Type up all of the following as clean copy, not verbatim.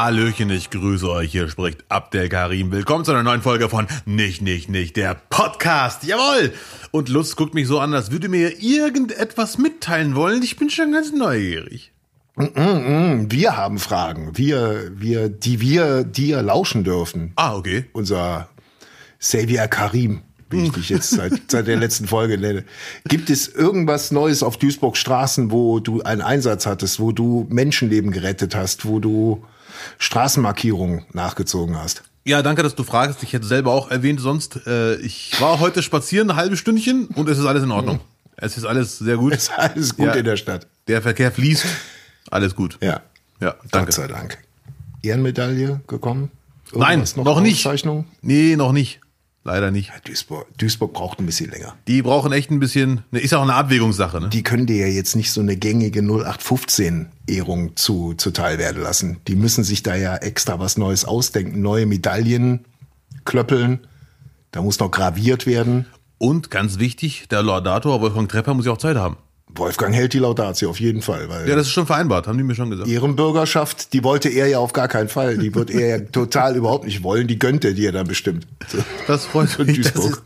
Hallöchen, ich grüße euch, hier spricht Abdel Karim. Willkommen zu einer neuen Folge von Nicht, der Podcast. Jawohl! Und Lutz guckt mich so an, als würde mir irgendetwas mitteilen wollen. Ich bin schon ganz neugierig. Wir haben Fragen, die wir dir lauschen dürfen. Ah, okay. Unser Xavier Karim, wie ich dich jetzt seit der letzten Folge nenne. Gibt es irgendwas Neues auf Duisburg Straßen, wo du einen Einsatz hattest, wo du Menschenleben gerettet hast, wo du Straßenmarkierungen nachgezogen hast? Ja, danke, dass du fragst. Ich hätte selber auch erwähnt sonst. Ich war heute spazieren, ein halbes Stündchen, und es ist alles in Ordnung. Es ist alles sehr gut. Es ist alles gut in der Stadt. Der Verkehr fließt. Alles gut. Ja, danke. Gott sei Dank. Ehrenmedaille gekommen? Nein, noch nicht. Auszeichnung? Nee, noch nicht. Leider nicht. Ja, Duisburg braucht ein bisschen länger. Die brauchen echt ein bisschen, ist auch eine Abwägungssache, ne? Die können dir ja jetzt nicht so eine gängige 0815-Ehrung zuteil werden lassen. Die müssen sich da ja extra was Neues ausdenken. Neue Medaillen, Klöppeln, da muss noch graviert werden. Und ganz wichtig, der Laudator Wolfgang Trepper muss ja auch Zeit haben. Wolfgang hält die Laudatio auf jeden Fall. Weil ja, das ist schon vereinbart, haben die mir schon gesagt. Ehrenbürgerschaft, die wollte er ja auf gar keinen Fall. Die wird er ja total überhaupt nicht wollen. Die gönnt er dir dann bestimmt. Das freut mich. Duisburg.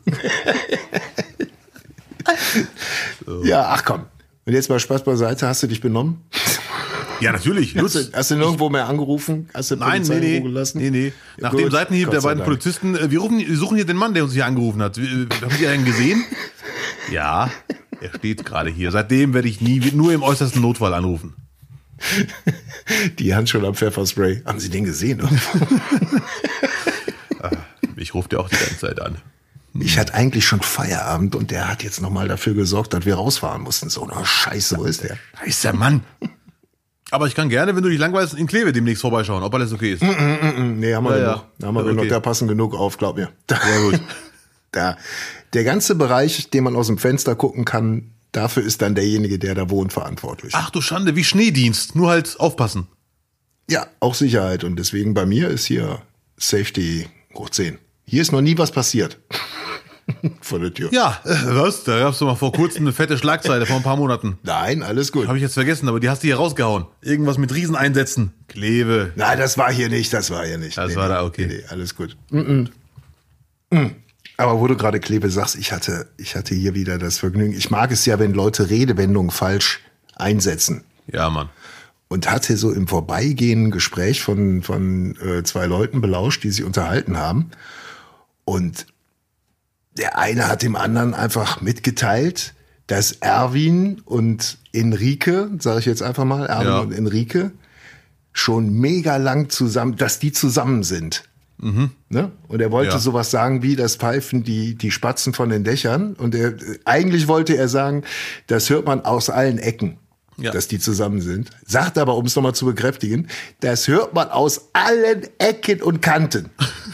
So. Ja, ach komm. Und jetzt mal Spaß beiseite. Hast du dich benommen? Ja, natürlich. Hast du nirgendwo mehr angerufen? Hast du Polizei in Ruhe gelassen? Nee. Nach dem Seitenhieb der beiden Polizisten, wir suchen hier den Mann, der uns hier angerufen hat. Haben Sie einen gesehen? Ja, er steht gerade hier. Seitdem werde ich nur im äußersten Notfall anrufen. Die Hand schon am Pfefferspray. Haben Sie den gesehen? Ich rufe dir auch die ganze Zeit an. Ich hatte eigentlich schon Feierabend und der hat jetzt nochmal dafür gesorgt, dass wir rausfahren mussten. So eine Scheiße, wo ist der? Scheiße, Mann. Aber ich kann gerne, wenn du dich langweilst, in Kleve demnächst vorbeischauen, ob alles okay ist. Nee, haben wir genug. Da haben wir genug. Da passen genug auf, glaub mir. Sehr gut. Der ganze Bereich, den man aus dem Fenster gucken kann, dafür ist dann derjenige, der da wohnt, verantwortlich. Ach du Schande, wie Schneedienst. Nur halt aufpassen. Ja, auch Sicherheit. Und deswegen bei mir ist hier Safety hoch 10. Hier ist noch nie was passiert. Vor der Tür. Ja, was? Da gab's doch mal vor kurzem eine fette Schlagzeile vor ein paar Monaten. Nein, alles gut. Habe ich jetzt vergessen, aber die hast du hier rausgehauen. Irgendwas mit Rieseneinsätzen. Kleve. Nein, das war hier nicht. Das war da, okay. Nee, alles gut. Aber wo du gerade Kleve sagst, ich hatte hier wieder das Vergnügen. Ich mag es ja, wenn Leute Redewendungen falsch einsetzen. Ja, Mann. Und hatte so im Vorbeigehen ein Gespräch von zwei Leuten belauscht, die sich unterhalten haben. Und der eine hat dem anderen einfach mitgeteilt, dass Erwin und Enrique, sage ich jetzt einfach mal, und Enrique, schon mega lang zusammen, dass die zusammen sind. Mhm. Ne? Und er wollte sowas sagen wie, das pfeifen die Spatzen von den Dächern. Und eigentlich wollte er sagen, das hört man aus allen Ecken, dass die zusammen sind. Sagt aber, um es nochmal zu bekräftigen, das hört man aus allen Ecken und Kanten.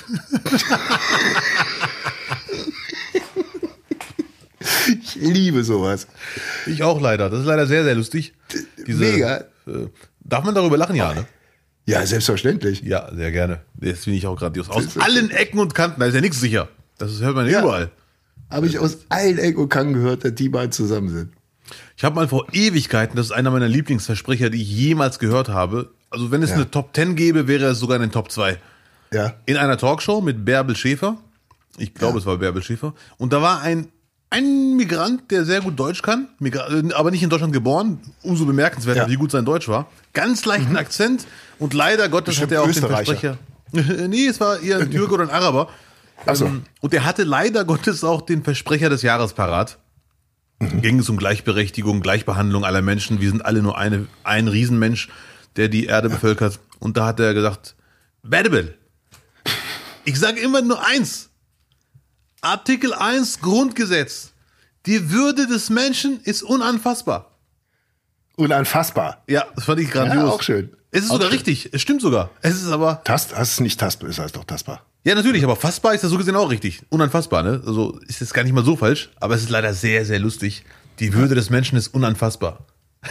Ich liebe sowas. Ich auch leider. Das ist leider sehr, sehr lustig. Mega. Darf man darüber lachen, ja, ne? Ja, selbstverständlich. Ja, sehr gerne. Das finde ich auch grandios. Aus allen Ecken und Kanten, da ist ja nichts sicher. Das hört man überall. Habe ich aus allen Ecken und Kanten gehört, dass die beiden zusammen sind. Ich habe mal vor Ewigkeiten, das ist einer meiner Lieblingsversprecher, die ich jemals gehört habe. Also wenn es eine Top 10 gäbe, wäre es sogar in den Top 2. Ja. In einer Talkshow mit Bärbel Schäfer. Ich glaube, es war Bärbel Schäfer. Und da war ein Migrant, der sehr gut Deutsch kann, aber nicht in Deutschland geboren. Umso bemerkenswerter, wie gut sein Deutsch war. Ganz leichten Akzent. Und leider Gottes hat er auch den Versprecher. Nee, es war eher ein Türke oder ein Araber. Ach so. Und er hatte leider Gottes auch den Versprecher des Jahres parat. Ging es um Gleichberechtigung, Gleichbehandlung aller Menschen. Wir sind alle nur ein Riesenmensch, der die Erde bevölkert. Und da hat er gesagt, Bärbel, ich sage immer nur eins. Artikel 1 Grundgesetz. Die Würde des Menschen ist unanfassbar. Unanfassbar? Ja, das fand ich grandios. Ja, auch schön. Es ist sogar richtig. Es stimmt sogar. Es ist aber... Es ist nicht tastbar, es heißt doch tastbar. Ja, natürlich, aber fassbar ist ja so gesehen auch richtig. Unanfassbar, ne? Also ist jetzt gar nicht mal so falsch, aber es ist leider sehr, sehr lustig. Die Würde des Menschen ist unanfassbar.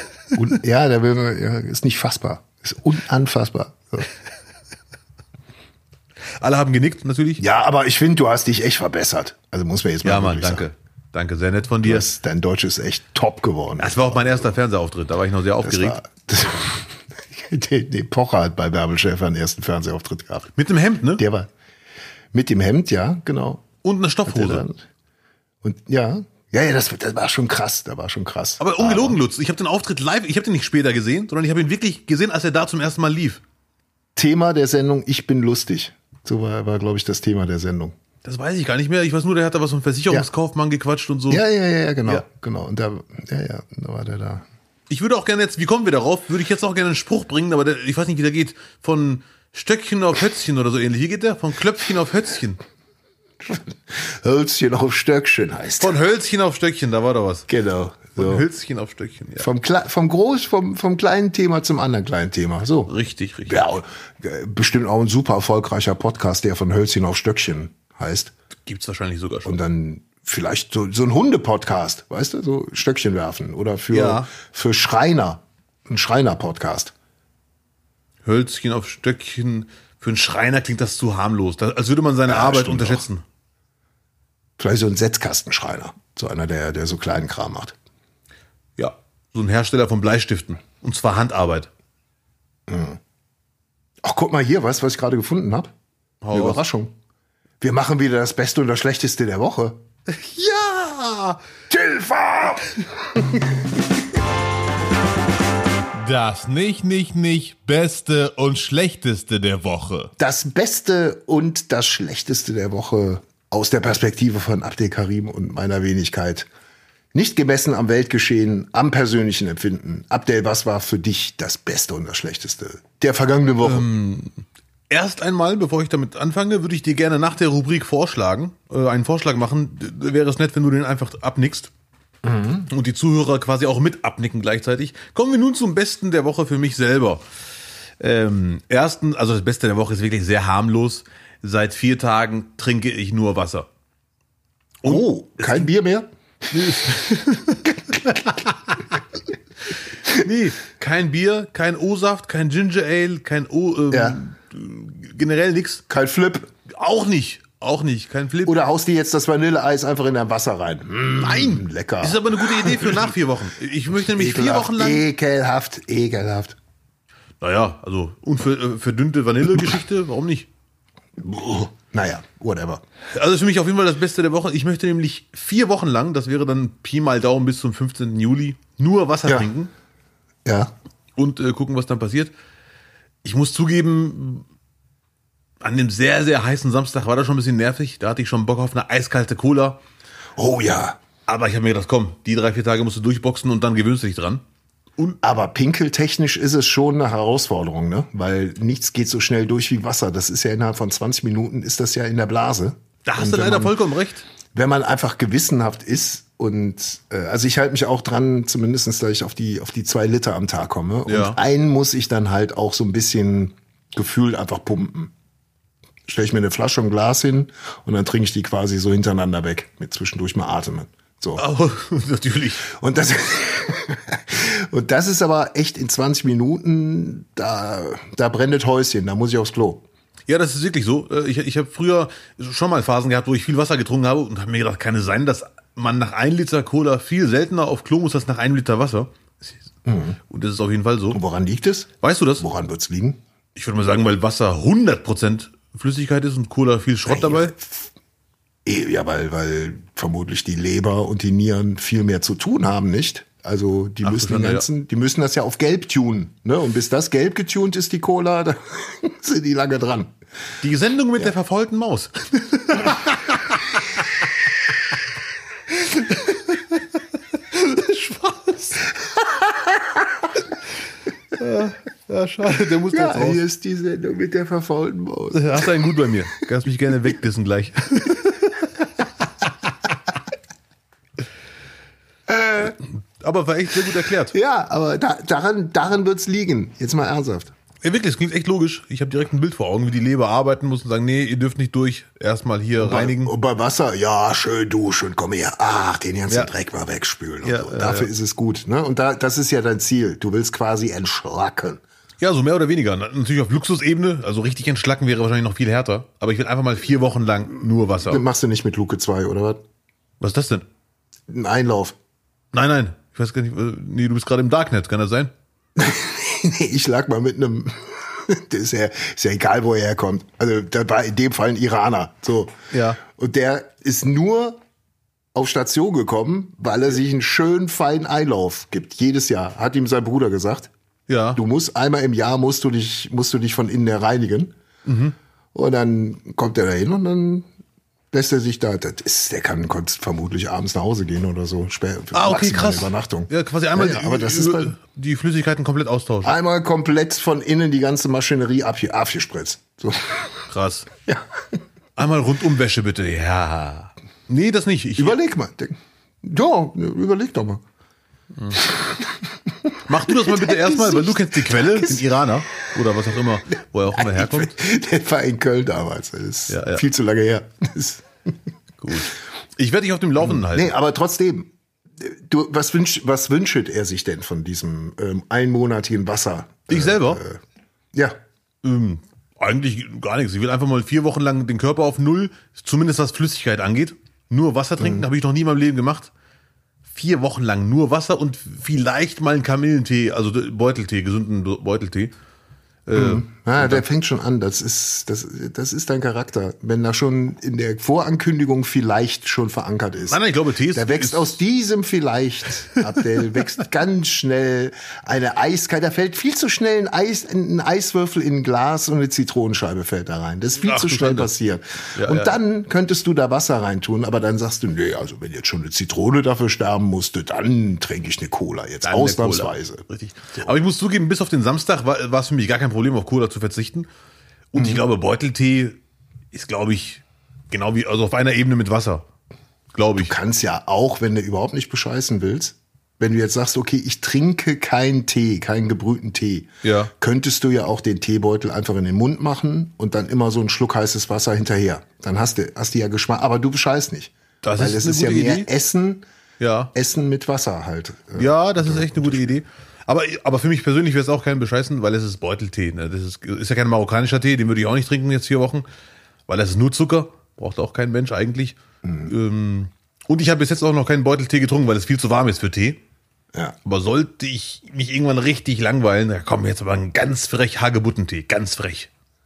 Ist nicht fassbar. Ist unanfassbar. So. Alle haben genickt, natürlich. Ja, aber ich finde, du hast dich echt verbessert. Also muss man jetzt mal Mann, danke. Sagen. Danke, sehr nett von dir. Dein Deutsch ist echt top geworden. Das war auch mein erster Fernsehauftritt, da war ich noch sehr aufgeregt. Der Pocher hat bei Bärbel Schäfer einen ersten Fernsehauftritt gehabt. Mit dem Hemd, ne? Der war mit dem Hemd, ja, genau. Und eine Stoffhose. Und ja, das war schon krass, Aber ungelogen, Lutz, ich habe den Auftritt live, ich habe den nicht später gesehen, sondern ich habe ihn wirklich gesehen, als er da zum ersten Mal lief. Thema der Sendung, ich bin lustig. So war glaube ich, das Thema der Sendung. Das weiß ich gar nicht mehr. Ich weiß nur, der hat da was vom Versicherungskaufmann gequatscht und so. Ja, genau. Und da war der da. Ich würde auch gerne jetzt, wie kommen wir darauf? Würde ich jetzt auch gerne einen Spruch bringen, aber ich weiß nicht, wie der geht. Von Stöckchen auf Hötzchen oder so ähnlich. Wie geht der? Von Klöpfchen auf Hötzchen. Hölzchen auf Stöckchen heißt. Von Hölzchen auf Stöckchen, da war doch was. Genau. Von So. Hölzchen auf Stöckchen, ja. Vom kleinen Thema zum anderen kleinen Thema. So. Richtig. Ja, bestimmt auch ein super erfolgreicher Podcast, der von Hölzchen auf Stöckchen heißt. Gibt's wahrscheinlich sogar schon. Und dann vielleicht so ein Hunde-Podcast, weißt du, so Stöckchen werfen. Oder für Schreiner, ein Schreiner-Podcast. Hölzchen auf Stöckchen. Für einen Schreiner klingt das zu harmlos. Als würde man seine Arbeit unterschätzen. Auch. Vielleicht so ein Setzkastenschreiner. So einer, der so kleinen Kram macht. Ja, so ein Hersteller von Bleistiften. Und zwar Handarbeit. Ach, guck mal hier, weißt du, was ich gerade gefunden habe? Eine Überraschung. Wir machen wieder das Beste und das Schlechteste der Woche. Ja! Tilfa! Das nicht Beste und Schlechteste der Woche. Das Beste und das Schlechteste der Woche aus der Perspektive von Abdel Karim und meiner Wenigkeit. Nicht gemessen am Weltgeschehen, am persönlichen Empfinden. Abdel, was war für dich das Beste und das Schlechteste der vergangenen Woche? Erst einmal, bevor ich damit anfange, würde ich dir gerne nach der Rubrik einen Vorschlag machen. Wäre es nett, wenn du den einfach abnickst. Und die Zuhörer quasi auch mit abnicken gleichzeitig. Kommen wir nun zum Besten der Woche für mich selber. Also das Beste der Woche ist wirklich sehr harmlos. Seit 4 Tagen trinke ich nur Wasser. Und Kein Bier mehr? Nee, kein Bier, kein O-Saft, kein Ginger Ale, generell nix. Kein Flip? Auch nicht, kein Flip. Oder haust du jetzt das Vanilleeis einfach in dein Wasser rein? Nein, lecker. Das ist aber eine gute Idee für nach 4 Wochen. Ich möchte nämlich 4 Wochen lang... Ekelhaft. Naja, also verdünnte Vanillegeschichte, warum nicht? Naja, whatever. Also für mich auf jeden Fall das Beste der Woche. Ich möchte nämlich 4 Wochen lang, das wäre dann Pi mal Daumen bis zum 15. Juli, nur Wasser trinken. Ja. Und gucken, was dann passiert. Ich muss zugeben, an dem sehr, sehr heißen Samstag war das schon ein bisschen nervig. Da hatte ich schon Bock auf eine eiskalte Cola. Oh ja. Aber ich habe mir gedacht, komm, die 3-4 Tage musst du durchboxen und dann gewöhnst du dich dran. Aber pinkeltechnisch ist es schon eine Herausforderung, ne? Weil nichts geht so schnell durch wie Wasser. Das ist ja innerhalb von 20 Minuten ist das ja in der Blase. Da hast du leider vollkommen recht. Wenn man einfach gewissenhaft ist und also ich halte mich auch dran, zumindest, dass ich auf die 2 Liter am Tag komme. Und einen muss ich dann halt auch so ein bisschen gefühlt einfach pumpen. Stelle ich mir eine Flasche und ein Glas hin und dann trinke ich die quasi so hintereinander weg, mit zwischendurch mal atmen. So. Oh, natürlich. Und das ist aber echt in 20 Minuten, da brennt das Häuschen, da muss ich aufs Klo. Ja, das ist wirklich so. Ich habe früher schon mal Phasen gehabt, wo ich viel Wasser getrunken habe und habe mir gedacht, kann es sein, dass man nach 1 Liter Cola viel seltener auf Klo muss als nach 1 Liter Wasser. Und das ist auf jeden Fall so. Und woran liegt es? Weißt du das? Woran wird's liegen? Ich würde mal sagen, weil Wasser 100% Flüssigkeit ist und Cola viel Schrott dabei. Ja, weil vermutlich die Leber und die Nieren viel mehr zu tun haben, nicht? Also die müssen das ja auf gelb tunen, ne? Und bis das gelb getunt ist, die Cola, da sind die lange dran. Die Sendung mit der verfaulten Maus. Spaß. Ja, schade, der muss jetzt raus. Hier ist die Sendung mit der verfaulten Maus. Hast du einen gut bei mir. Kannst mich gerne wegdissen gleich. Aber war echt sehr gut erklärt. Ja, aber daran wird's liegen. Jetzt mal ernsthaft. Ja, wirklich, es klingt echt logisch. Ich habe direkt ein Bild vor Augen, wie die Leber arbeiten muss und sagen, nee, ihr dürft nicht durch. Erstmal hier reinigen. Und bei Wasser, ja, schön duschen, komm her. Ach, den ganzen Dreck mal wegspülen. Und so. Dafür ist es gut. Ne? Und das ist ja dein Ziel. Du willst quasi entschlacken. Ja, so mehr oder weniger. Natürlich auf Luxusebene. Also richtig entschlacken wäre wahrscheinlich noch viel härter. Aber ich will einfach mal 4 Wochen lang nur Wasser. Das machst du nicht mit Luke 2, oder was? Was ist das denn? Ein Einlauf. Nein. Ich weiß gar nicht. Nee, du bist gerade im Darknet. Kann das sein? Nee, ich lag mal mit einem, das ist ja egal, wo er herkommt. Also da war in dem Fall ein Iraner. So. Ja. Und der ist nur auf Station gekommen, weil er sich einen schönen feinen Einlauf gibt. Jedes Jahr. Hat ihm sein Bruder gesagt. Ja. Du musst einmal im Jahr musst du dich von innen her reinigen. Und dann kommt er da hin und dann lässt er sich da, der kann vermutlich abends nach Hause gehen oder so. Okay, maximal krass. Übernachtung. Ja, quasi einmal aber das ist die Flüssigkeiten komplett austauschen. einmal komplett von innen die ganze Maschinerie abgespritzt. So. Krass. Ja. Einmal Rundumwäsche bitte. Ja. Nee, das nicht. Überleg mal. Ja, überleg doch mal. Mach du das mal bitte erstmal, weil du kennst die Quelle, den Iraner oder was auch immer, wo er auch immer herkommt. Der war in Köln damals. Das ist Ja. viel zu lange her. Gut. Ich werde dich auf dem Laufenden halten. Nee, aber trotzdem, was wünscht er sich denn von diesem einmonatigen Wasser? Ich selber? Ja. Eigentlich gar nichts. Ich will einfach mal 4 Wochen lang den Körper auf Null, zumindest was Flüssigkeit angeht. Nur Wasser trinken habe ich noch nie in meinem Leben gemacht. 4 Wochen lang nur Wasser und vielleicht mal einen Kamillentee, also Beuteltee, gesunden Beuteltee. Der fängt schon an. Das ist dein Charakter. Wenn da schon in der Vorankündigung vielleicht schon verankert ist. Nein, ich glaube, Tee ist... Da wächst aus diesem vielleicht, Abdel, wächst ganz schnell eine Eiskalt. Da fällt viel zu schnell ein Eiswürfel in ein Glas und eine Zitronenscheibe fällt da rein. Das ist viel Ach, zu du schnell Schande. passiert. Ja, und ja. dann könntest du da Wasser reintun, aber dann sagst du, nee, also wenn jetzt schon eine Zitrone dafür sterben musste, dann trinke ich eine Cola jetzt Dann eine ausnahmsweise. Cola. Richtig. Aber ich muss zugeben, bis auf den Samstag war es für mich gar kein Problem, auf Cola zu verzichten. Und ich glaube, Beuteltee ist, glaube ich, genau wie, also auf einer Ebene mit Wasser. Glaube ich. Du kannst ja auch, wenn du überhaupt nicht bescheißen willst, wenn du jetzt sagst, okay, ich trinke keinen Tee, keinen gebrühten Tee, Ja. könntest du ja auch den Teebeutel einfach in den Mund machen und dann immer so einen Schluck heißes Wasser hinterher. Dann hast du ja Geschmack, aber du bescheißt nicht. Das weil ist es eine ist ja gute mehr Idee. Ja. Essen mit Wasser halt. Ja, das ist echt eine gute Idee. Aber für mich persönlich wäre es auch kein Bescheißen, weil es ist Beuteltee. Ne? Das ist ja kein marokkanischer Tee, den würde ich auch nicht trinken jetzt 4 Wochen, weil das ist nur Zucker, braucht auch kein Mensch eigentlich. Und ich habe bis jetzt auch noch keinen Beuteltee getrunken, weil es viel zu warm ist für Tee. Ja. Aber sollte ich mich irgendwann richtig langweilen, da kommt jetzt aber ein ganz frech Hagebuttentee, ganz frech.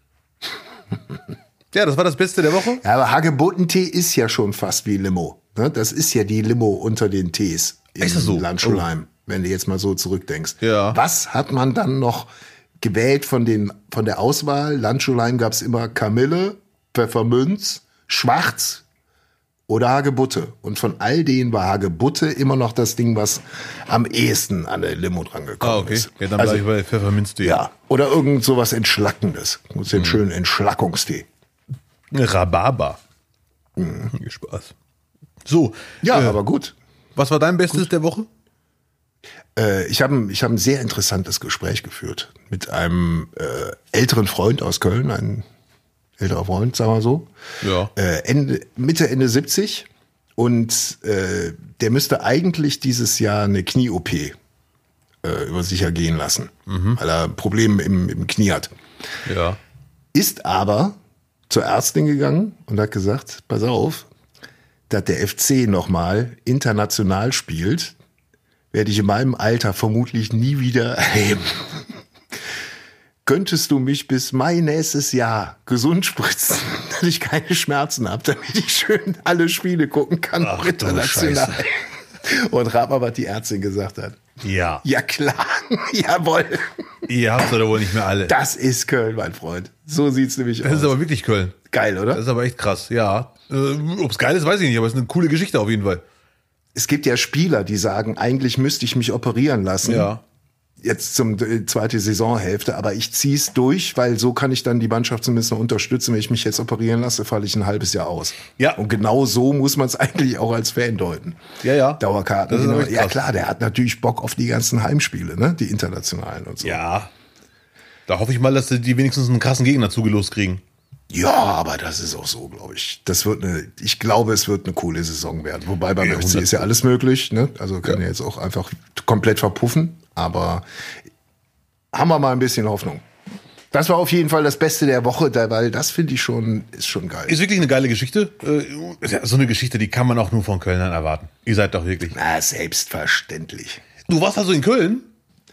Ja, das war das Beste der Woche. Ja, aber Hagebuttentee ist ja schon fast wie Limo. Ne? Das ist ja die Limo unter den Tees in Ist das so? Landschulheim, wenn du jetzt mal so zurückdenkst. Ja. Was hat man dann noch gewählt von der Auswahl? Landschulheim gab es immer Kamille, Pfefferminz, Schwarz oder Hagebutte. Und von all denen war Hagebutte immer noch das Ding, was am ehesten an der Limo dran gekommen ist. Ja, dann Also, bleibe ich bei Pfefferminztee. ja, oder irgend sowas Entschlackendes. Den schönen Entschlackungstee. Rhabarber. Spaß. So. Ja, aber gut. Was war dein Bestes der Woche? Ich hab ein sehr interessantes Gespräch geführt mit einem älteren Freund aus Köln, ein älterer Freund, sagen wir so. Ja. Mitte, Ende 70. Und der müsste eigentlich dieses Jahr eine Knie-OP über sich ergehen lassen, weil er Probleme im Knie hat. Ja. Ist aber zur Ärztin gegangen und hat gesagt, pass auf, dass der FC nochmal international spielt, werde ich in meinem Alter vermutlich nie wieder erleben. Könntest du mich bis Mai nächstes Jahr gesund spritzen, dass ich keine Schmerzen habe, damit ich schön alle Spiele gucken kann, Ach, auch du international. Und rat mal, was die Ärztin gesagt hat. Ja. Ja klar, jawohl. Ihr habt oder wohl nicht mehr alle. Das ist Köln, mein Freund. So sieht's nämlich Das aus. ist aber wirklich Köln. Geil, oder? Das ist aber echt krass, ja. Ob es geil ist, weiß ich nicht, aber es ist eine coole Geschichte auf jeden Fall. Es gibt ja Spieler, die sagen, eigentlich müsste ich mich operieren lassen. Ja. Jetzt zum zweite Saisonhälfte, aber ich zieh's durch, weil so kann ich dann die Mannschaft zumindest noch unterstützen. Wenn ich mich jetzt operieren lasse, falle ich ein halbes Jahr aus. Ja. Und genau so muss man es eigentlich auch als Fan deuten. Ja. Dauerkarten. Das ist aber echt Ja krass. klar, der hat natürlich Bock auf die ganzen Heimspiele, ne? Die internationalen und so. Ja. Da hoffe ich mal, dass die wenigstens einen krassen Gegner zugelost kriegen. Ja, aber das ist auch so, glaube ich. Ich glaube, es wird eine coole Saison werden. Wobei beim Ja, FC ist ja alles möglich, ne? Also kann ja jetzt auch einfach komplett verpuffen. Aber haben wir mal ein bisschen Hoffnung. Das war auf jeden Fall das Beste der Woche, weil das finde ich ist schon geil. Ist wirklich eine geile Geschichte. Ist ja so eine Geschichte, die kann man auch nur von Kölnern erwarten. Ihr seid doch wirklich. Na, selbstverständlich. Du warst also in Köln?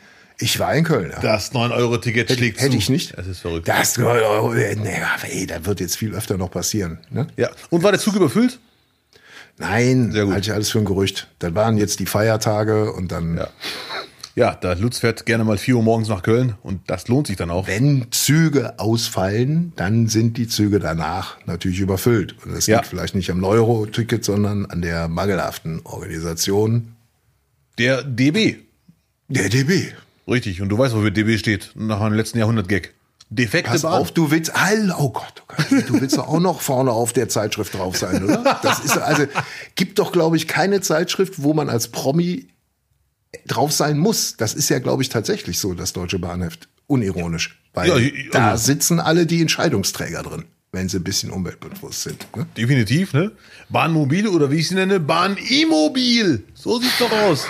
Ich war in Köln, ja. Das 9-Euro-Ticket schlägt zu. Hätte ich nicht. Das ist verrückt. Das 9 Euro, das wird jetzt viel öfter noch passieren. Ne? Ja. Und war der Zug überfüllt? Nein, Sehr gut. halte ich alles für ein Gerücht. Dann waren jetzt die Feiertage und dann, Ja, da Lutz fährt gerne mal 4 Uhr morgens nach Köln und das lohnt sich dann auch. wenn Züge ausfallen, dann sind die Züge danach natürlich überfüllt. Und das liegt vielleicht nicht am Euro-Ticket, sondern an der mangelhaften Organisation Der DB. der DB. Richtig. Und du weißt, wofür DB steht. Nach einem letzten Jahrhundert-Gag. Defekte Pass Bahn. auf, du willst, oh Gott, du willst doch auch noch vorne auf der Zeitschrift drauf sein, oder? Das ist, also, gibt doch, glaube ich, keine Zeitschrift, wo man als Promi drauf sein muss. Das ist ja, glaube ich, tatsächlich so, das Deutsche Bahnheft. Unironisch. Weil da sitzen alle die Entscheidungsträger drin, wenn sie ein bisschen umweltbewusst sind. Ne? Definitiv, ne? Bahnmobil oder wie ich sie nenne, Bahn-Immobil. So sieht's doch aus.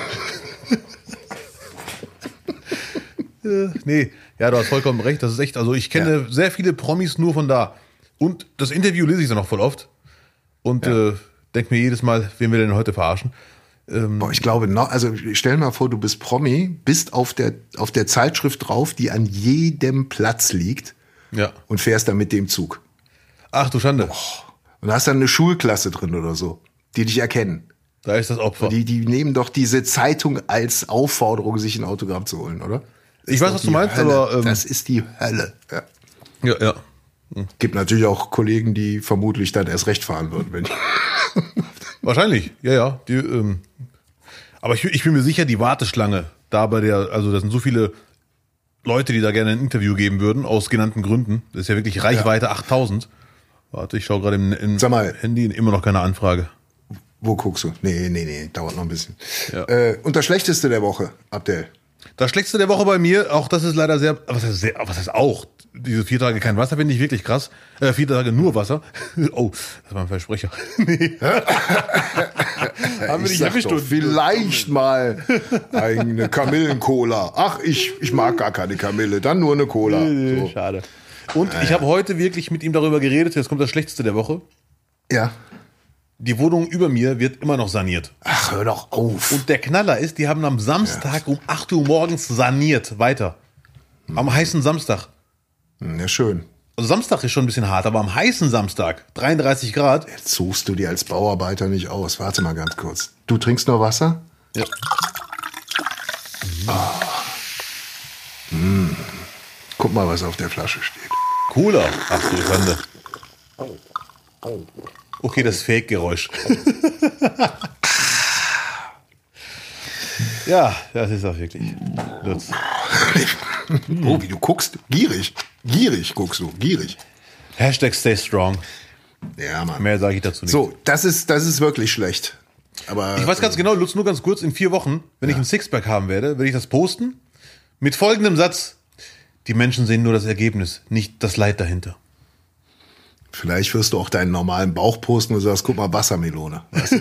Nee, ja, du hast vollkommen recht. Das ist echt, also ich kenne sehr viele Promis nur von da. Und das Interview lese ich dann auch voll oft. Und denke mir jedes Mal, wen wir denn heute verarschen. Boah, ich glaube, also stell dir mal vor, du bist Promi, bist auf der Zeitschrift drauf, die an jedem Platz liegt Ja. und fährst dann mit dem Zug. Ach du Schande. Und hast dann eine Schulklasse drin oder so, die dich erkennen. Da ist das Opfer. Die nehmen doch diese Zeitung als Aufforderung, sich ein Autogramm zu holen, oder? Ich weiß, was du meinst, Hölle. aber das ist die Hölle. Ja. ja. Gibt natürlich auch Kollegen, die vermutlich dann erst recht fahren würden, wenn Wahrscheinlich, ja. Die, aber ich bin mir sicher, die Warteschlange da bei also da sind so viele Leute, die da gerne ein Interview geben würden, aus genannten Gründen. Das ist ja wirklich Reichweite 8000. Warte, ich schaue gerade im Sag mal. Handy, immer noch keine Anfrage. Wo guckst du? Nee, dauert noch ein bisschen. Ja. Und das Schlechteste der Woche, Abdel. Das Schlechteste der Woche bei mir, auch das ist leider was heißt auch? Diese 4 Tage kein Wasser finde ich wirklich krass. 4 Tage nur Wasser. Oh, das war ein Versprecher. Nee. Haben wir Ich nicht sag erwischt. doch, vielleicht mal eine Kamillen-Cola. Ach, ich mag gar keine Kamille, dann nur eine Cola. So. Schade. Und ich habe heute wirklich mit ihm darüber geredet, jetzt kommt das Schlechteste der Woche. Ja. Die Wohnung über mir wird immer noch saniert. Ach, hör doch auf. Und der Knaller ist, die haben am Samstag um 8 Uhr morgens saniert. Weiter. Am heißen Samstag. Ja, schön. Also Samstag ist schon ein bisschen hart, aber am heißen Samstag, 33 Grad. Jetzt suchst du dir als Bauarbeiter nicht aus. Warte mal ganz kurz. Du trinkst nur Wasser? Ja. Guck mal, was auf der Flasche steht. Cooler. Ach du Schande. Okay, das Fake-Geräusch. Ja, das ist auch wirklich. Lutz. Oh, wie du guckst. Gierig. Gierig guckst du. Gierig. Hashtag stay strong. Ja, Mann. Mehr sage ich dazu nicht. So, das ist wirklich schlecht. Aber Ich weiß ganz genau, Lutz, nur ganz kurz, in 4 Wochen, wenn ich ein Sixpack haben werde ich das posten mit folgendem Satz. Die Menschen sehen nur das Ergebnis, nicht das Leid dahinter. vielleicht wirst du auch deinen normalen Bauch posten und sagst, guck mal, Wassermelone. Weißt du?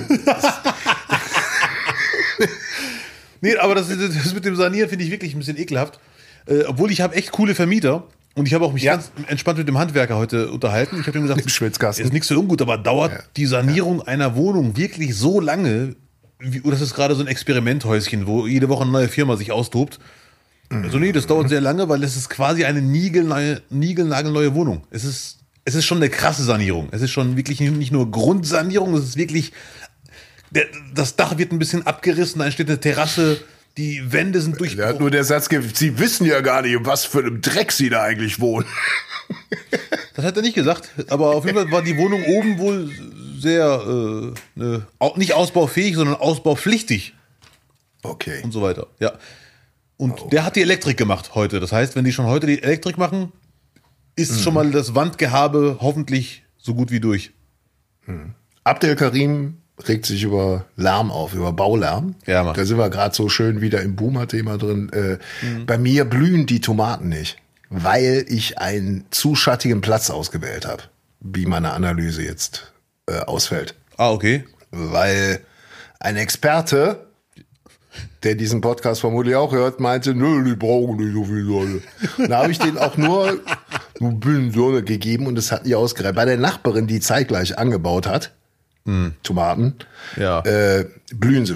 Nee, aber das mit dem Sanieren finde ich wirklich ein bisschen ekelhaft. Obwohl ich habe echt coole Vermieter und ich habe auch mich ganz entspannt mit dem Handwerker heute unterhalten. Ich habe ihm gesagt, Im Schwitzkasten. ist nichts so ungut, aber dauert die Sanierung einer Wohnung wirklich so lange? Das ist gerade so ein Experimenthäuschen, wo jede Woche eine neue Firma sich austobt. Also nee, das dauert sehr lange, weil es ist quasi eine niegelnagelneue Wohnung. Es ist schon eine krasse Sanierung. Es ist schon wirklich nicht nur Grundsanierung, es ist wirklich, das Dach wird ein bisschen abgerissen, da entsteht eine Terrasse, die Wände sind Der hat durchbrochen. nur der Satz gegeben, Sie wissen ja gar nicht, in was für einem Dreck Sie da eigentlich wohnen. Das hat er nicht gesagt, aber auf jeden Fall war die Wohnung oben wohl sehr, nicht ausbaufähig, sondern ausbaupflichtig Okay. und so weiter. Ja. Und der hat die Elektrik gemacht heute. Das heißt, wenn die schon heute die Elektrik machen, ist schon mal das Wandgehabe hoffentlich so gut wie durch. Abdel Karim regt sich über Lärm auf, über Baulärm. Ja, Mann. Da sind wir gerade so schön wieder im Boomer-Thema drin. Bei mir blühen die Tomaten nicht, weil ich einen zu schattigen Platz ausgewählt habe, wie meine Analyse jetzt ausfällt. Ah, okay. Weil ein Experte, der diesen Podcast vermutlich auch hört, meinte, nö, die brauchen nicht so viel Sonne. Da habe ich denen auch nur ein bisschen Sonne gegeben und das hat nicht ausgereicht. Bei der Nachbarin, die zeitgleich angebaut hat, Tomaten, Ja. blühen sie schon.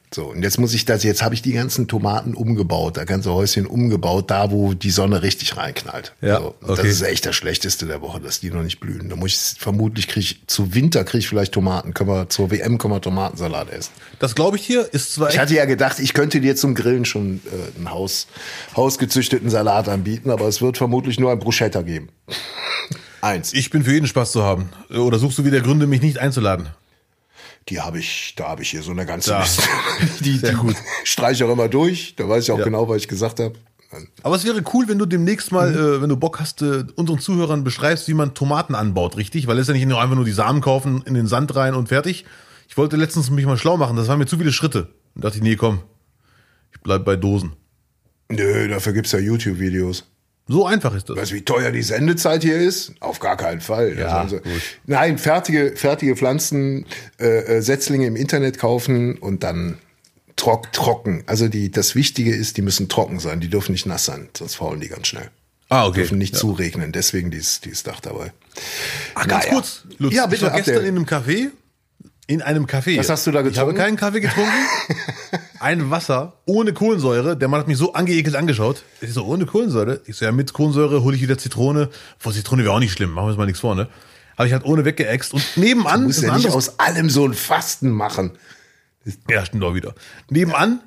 So, und jetzt habe ich die ganzen Tomaten umgebaut, das ganze Häuschen umgebaut, da wo die Sonne richtig reinknallt. Ja, so, okay. Das ist echt das Schlechteste der Woche, dass die noch nicht blühen. Da muss ich zu Winter kriege ich vielleicht Tomaten. Zur WM können wir Tomatensalat essen. Das glaube ich dir, ist zwar Ich hatte ja gedacht, ich könnte dir zum Grillen schon einen hausgezüchteten Salat anbieten, aber es wird vermutlich nur ein Bruschetta geben. Eins. Ich bin für jeden Spaß zu haben. Oder suchst du wieder Gründe, mich nicht einzuladen? Da habe ich hier so eine ganze Da. Liste. Die streiche ich auch immer durch. Da weiß ich auch genau, was ich gesagt habe. Aber es wäre cool, wenn du demnächst mal, wenn du Bock hast, unseren Zuhörern beschreibst, wie man Tomaten anbaut, richtig? Weil es ist ja nicht nur einfach nur die Samen kaufen, in den Sand rein und fertig. Ich wollte letztens mich mal schlau machen, das waren mir zu viele Schritte. Und dachte ich, nee, komm, ich bleib bei Dosen. Nö, dafür gibt's ja YouTube-Videos. So einfach ist das. Weißt du, wie teuer die Sendezeit hier ist? Auf gar keinen Fall. Ja, also, gut. nein, fertige Pflanzen, Setzlinge im Internet kaufen und dann trocken. Also das Wichtige ist, die müssen trocken sein. Die dürfen nicht nass sein, sonst faulen die ganz schnell. Ah, okay. Dürfen nicht zuregnen. Deswegen dieses Dach dabei. Ach, ganz kurz, Lutz, Ja, bitte, ich war gestern Abdel. in einem Café. Was hast du da Ich habe getrunken? keinen Kaffee getrunken. Ein Wasser ohne Kohlensäure. Der Mann hat mich so angeekelt angeschaut. Ich so, ohne Kohlensäure? Ich so, ja, mit Kohlensäure hole ich wieder Zitrone. Vor Zitrone wäre auch nicht schlimm. Machen wir uns mal nichts vor, ne? Habe ich halt ohne weggeäxt. Und nebenan Du musst ist ja ein nicht anderes. aus allem so ein Fasten machen. Ja, stimmt auch wieder. Nebenan,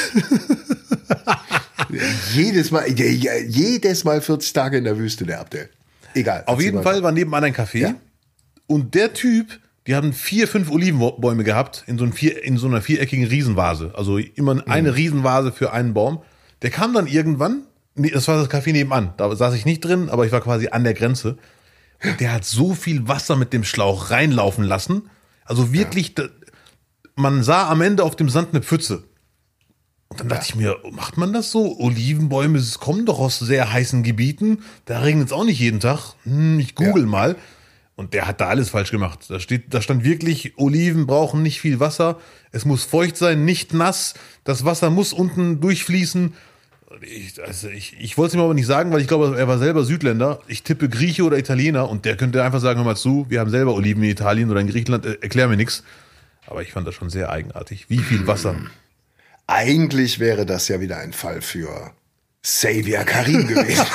Jedes Mal 40 Tage in der Wüste, der Abdel. Egal. auf erzähl jeden weiter. Fall war nebenan ein Café. Ja. Und der Typ, die haben 4, 5 Olivenbäume gehabt in so einer viereckigen Riesenvase. Also immer eine Riesenvase für einen Baum. Der kam dann irgendwann, nee, das war das Café nebenan. Da saß ich nicht drin, aber ich war quasi an der Grenze. Und der hat so viel Wasser mit dem Schlauch reinlaufen lassen. Also wirklich, man sah am Ende auf dem Sand eine Pfütze. Und dann dachte ich mir, macht man das so? Olivenbäume kommen doch aus sehr heißen Gebieten. Da regnet es auch nicht jeden Tag. Ich google mal. Und der hat da alles falsch gemacht. Da stand wirklich, Oliven brauchen nicht viel Wasser. Es muss feucht sein, nicht nass. Das Wasser muss unten durchfließen. Ich wollte es ihm aber nicht sagen, weil ich glaube, er war selber Südländer. Ich tippe Grieche oder Italiener und der könnte einfach sagen, hör mal zu, wir haben selber Oliven in Italien oder in Griechenland, erklär mir nichts. Aber ich fand das schon sehr eigenartig. Wie viel Wasser? Eigentlich wäre das ja wieder ein Fall für Xavier Karim gewesen.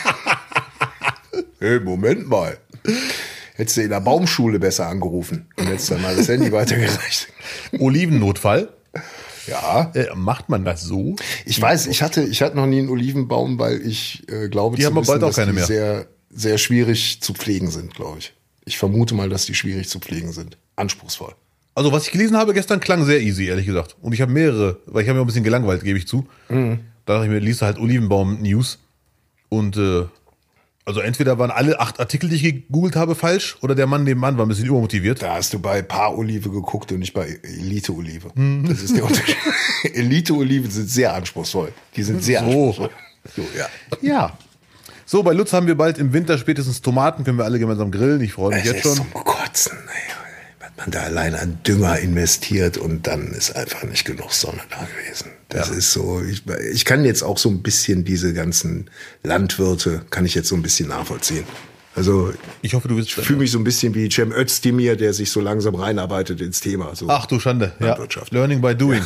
Hey, Moment mal. Hättest du in der Baumschule besser angerufen und hättest dann mal das Handy weitergereicht. Olivennotfall? Ja. Macht man das so? Ich weiß, ich hatte noch nie einen Olivenbaum, weil ich glaube Die haben aber bald auch keine mehr. sehr, sehr schwierig zu pflegen sind, glaube ich. Ich vermute mal, dass die schwierig zu pflegen sind. Anspruchsvoll. Also was ich gelesen habe gestern, klang sehr easy, ehrlich gesagt. Und ich habe mehrere, weil ich habe mich auch ein bisschen gelangweilt, gebe ich zu. Da dachte ich mir, liest halt Olivenbaum-News. Und also entweder waren alle 8 Artikel, die ich gegoogelt habe, falsch, oder der Mann nebenan war ein bisschen übermotiviert. Da hast du bei Paar-Olive geguckt und nicht bei Elite-Olive. Das ist der Unterschied. Elite-Oliven sind sehr anspruchsvoll. Die sind sehr anspruchsvoll. So, ja. Ja. So, bei Lutz haben wir bald im Winter spätestens Tomaten, können wir alle gemeinsam grillen. Ich freue mich Es jetzt ist schon. zum Kotzen, ey. Was man da allein an Dünger investiert und dann ist einfach nicht genug Sonne da gewesen. Das ist so, ich kann jetzt auch so ein bisschen diese ganzen Landwirte, kann ich jetzt so ein bisschen nachvollziehen. Also Ich hoffe, du bist ich fühle mich so ein bisschen wie Cem Özdemir, der sich so langsam reinarbeitet ins Thema. So. Ach du Schande. Ja. Landwirtschaft. Learning by doing.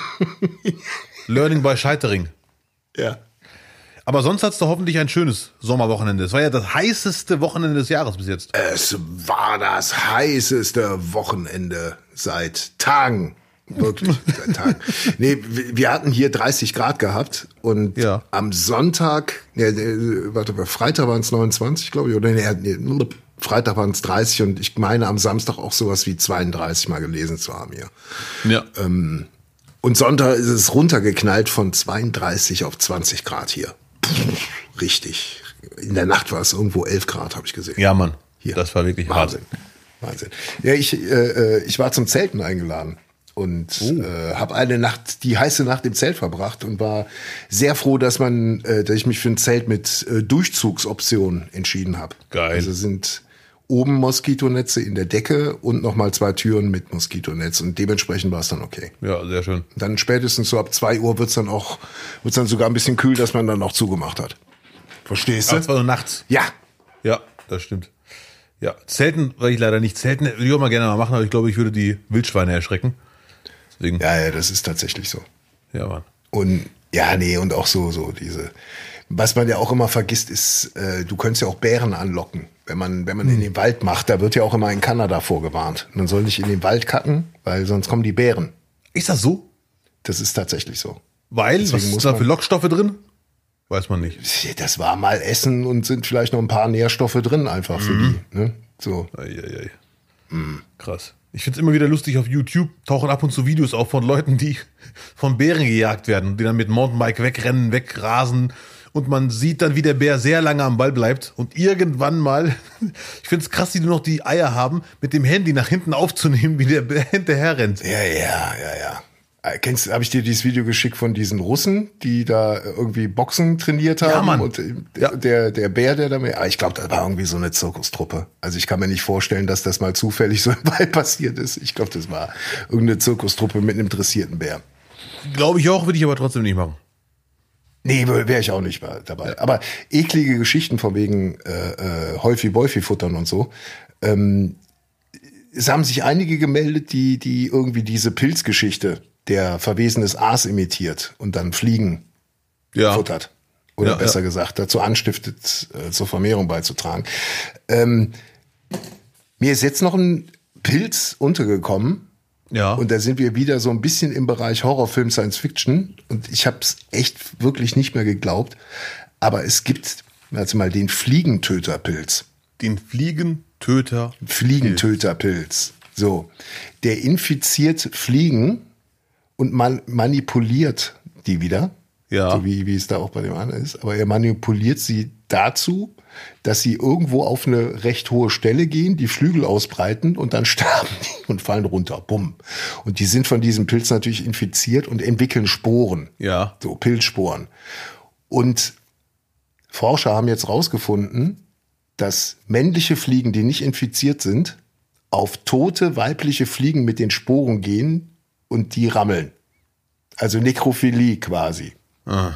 Learning by Scheitering. Ja. Aber sonst hat's doch hoffentlich ein schönes Sommerwochenende. Es war ja das heißeste Wochenende des Jahres bis jetzt. Es war das heißeste Wochenende seit Tagen. Wirklich, seit Tagen. Nee, wir hatten hier 30 Grad gehabt und Ja. am Sonntag, Freitag waren es 29, glaube ich, oder Freitag waren es 30 und ich meine am Samstag auch sowas wie 32 mal gelesen zu haben hier. Ja. Und Sonntag ist es runtergeknallt von 32 auf 20 Grad hier. Richtig. In der Nacht war es irgendwo 11 Grad, habe ich gesehen. Ja, Mann. Hier. Das war wirklich Wahnsinn. Wahnsinn. Ja, ich war zum Zelten eingeladen und habe eine Nacht, die heiße Nacht im Zelt verbracht und war sehr froh, dass ich mich für ein Zelt mit Durchzugsoption entschieden habe. Geil. Also sind oben Moskitonetze in der Decke und nochmal 2 Türen mit Moskitonetz und dementsprechend war es dann okay. Ja, sehr schön. Dann spätestens so ab 2 Uhr wird's dann sogar ein bisschen kühl, dass man dann auch zugemacht hat. Verstehst du? Das war so nachts. Ja. Ja, das stimmt. Ja, Zelten, weil ich leider nicht zelten, würde ich auch mal gerne mal machen, aber ich glaube, ich würde die Wildschweine erschrecken. Deswegen, Ja, das ist tatsächlich so. ja, Mann. Und und auch so diese. Was man ja auch immer vergisst, ist, du könntest ja auch Bären anlocken. Wenn man in den Wald macht, da wird ja auch immer in Kanada vorgewarnt. Man soll nicht in den Wald kacken, weil sonst kommen die Bären. Ist das so? Das ist tatsächlich so. Weil, Deswegen was muss ist da man- für Lockstoffe drin? Weiß man nicht. Das war mal Essen und sind vielleicht noch ein paar Nährstoffe drin einfach für die. Ne? So. Eieiei. Krass. Ich find's immer wieder lustig, auf YouTube tauchen ab und zu Videos auf von Leuten, die von Bären gejagt werden, die dann mit Mountainbike wegrennen, wegrasen und man sieht dann, wie der Bär sehr lange am Ball bleibt und irgendwann mal, ich find's krass, die nur noch die Eier haben, mit dem Handy nach hinten aufzunehmen, wie der Bär hinterher rennt. Ja. Habe ich dir dieses Video geschickt von diesen Russen, die da irgendwie Boxen trainiert haben? Ja, Mann. Und Ja. der Bär, der da mit, ich glaube, das war irgendwie so eine Zirkustruppe. Also ich kann mir nicht vorstellen, dass das mal zufällig so im Wald passiert ist. Ich glaube, das war irgendeine Zirkustruppe mit einem dressierten Bär. Glaube ich auch, würde ich aber trotzdem nicht machen. Nee, wäre ich auch nicht dabei. Ja. Aber eklige Geschichten von wegen Häufi-Bäufi-Futtern und so. Es haben sich einige gemeldet, die irgendwie diese Pilzgeschichte, der verwesenes Aas imitiert und dann Fliegen Ja. futtert. Oder Ja, besser ja. gesagt, dazu anstiftet, zur Vermehrung beizutragen. Mir ist jetzt noch ein Pilz untergekommen. Ja. Und da sind wir wieder so ein bisschen im Bereich Horrorfilm, Science Fiction. Und ich habe es echt wirklich nicht mehr geglaubt. Aber es gibt, warte mal, den Fliegentöterpilz. Den Fliegentöter. Fliegentöterpilz. So. Der infiziert Fliegen und man manipuliert die wieder. Ja. So wie es da auch bei dem anderen ist. Aber er manipuliert sie dazu, dass sie irgendwo auf eine recht hohe Stelle gehen, die Flügel ausbreiten und dann sterben die und fallen runter. Bumm. Und die sind von diesem Pilz natürlich infiziert und entwickeln Sporen. Ja. So Pilzsporen. Und Forscher haben jetzt rausgefunden, dass männliche Fliegen, die nicht infiziert sind, auf tote weibliche Fliegen mit den Sporen gehen und die rammeln. Also Nekrophilie quasi. Ah.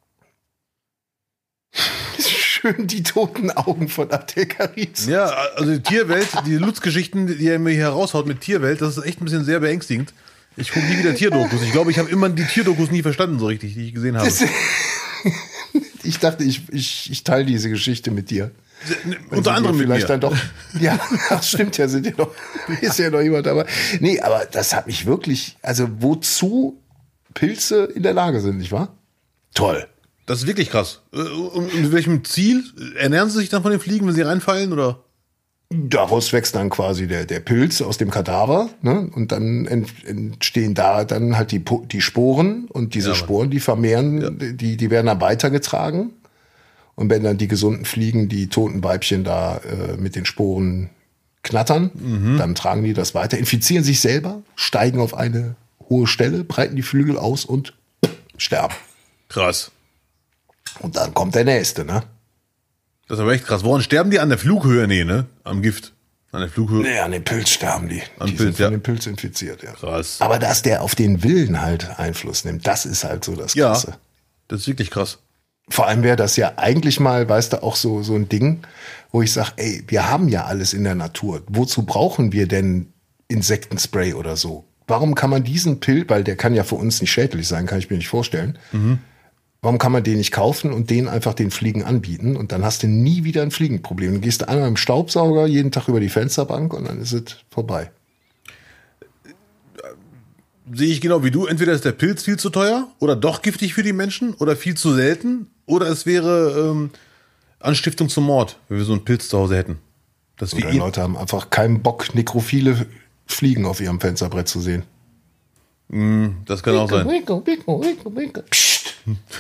Schön die toten Augen von Abdelkarim. Ja, also die Tierwelt, die Lutz-Geschichten, die er mir hier raushaut mit Tierwelt, das ist echt ein bisschen sehr beängstigend. Ich gucke nie wieder Tierdokus. Ich glaube, ich habe immer die Tierdokus nie verstanden so richtig, die ich gesehen habe. Ich dachte, ich teile diese Geschichte mit dir. Unter anderem mit vielleicht mir. dann doch. Ja, das stimmt ja, ist ja noch jemand dabei. Nee, aber das hat mich wirklich, also wozu Pilze in der Lage sind, nicht wahr? Toll. Das ist wirklich krass. Und mit welchem Ziel? Ernähren sie sich dann von den Fliegen, wenn sie reinfallen, oder? Daraus wächst dann quasi der Pilz aus dem Kadaver, ne? Und dann entstehen da dann halt die Sporen und diese Sporen, die vermehren, die werden dann weitergetragen. Und wenn dann die gesunden Fliegen die toten Weibchen da mit den Sporen knattern, dann tragen die das weiter, infizieren sich selber, steigen auf eine hohe Stelle, breiten die Flügel aus und sterben. Krass. Und dann kommt der nächste, ne? Das ist aber echt krass. Woran sterben die? An der Flughöhe? Nee, ne? Am Gift. An der Flughöhe. Nee, an dem Pilz sterben die. An Die Pilz, sind von ja. dem Pilz infiziert, ja. Krass. Aber dass der auf den Willen halt Einfluss nimmt, das ist halt so das Ja, Krasse. das ist wirklich krass. Vor allem wäre das ja eigentlich mal, weißt du, auch so ein Ding, wo ich sage, ey, wir haben ja alles in der Natur. Wozu brauchen wir denn Insektenspray oder so? Warum kann man diesen Pilz, weil der kann ja für uns nicht schädlich sein, kann ich mir nicht vorstellen. Warum kann man den nicht kaufen und den einfach den Fliegen anbieten und dann hast du nie wieder ein Fliegenproblem. Du gehst einmal im Staubsauger jeden Tag über die Fensterbank und dann ist es vorbei. Sehe ich genau wie du. Entweder ist der Pilz viel zu teuer oder doch giftig für die Menschen oder viel zu selten oder es wäre Anstiftung zum Mord, wenn wir so einen Pilz zu Hause hätten. Das Oder Leute haben einfach keinen Bock, nekrophile Fliegen auf ihrem Fensterbrett zu sehen. Das kann auch sein. Psst.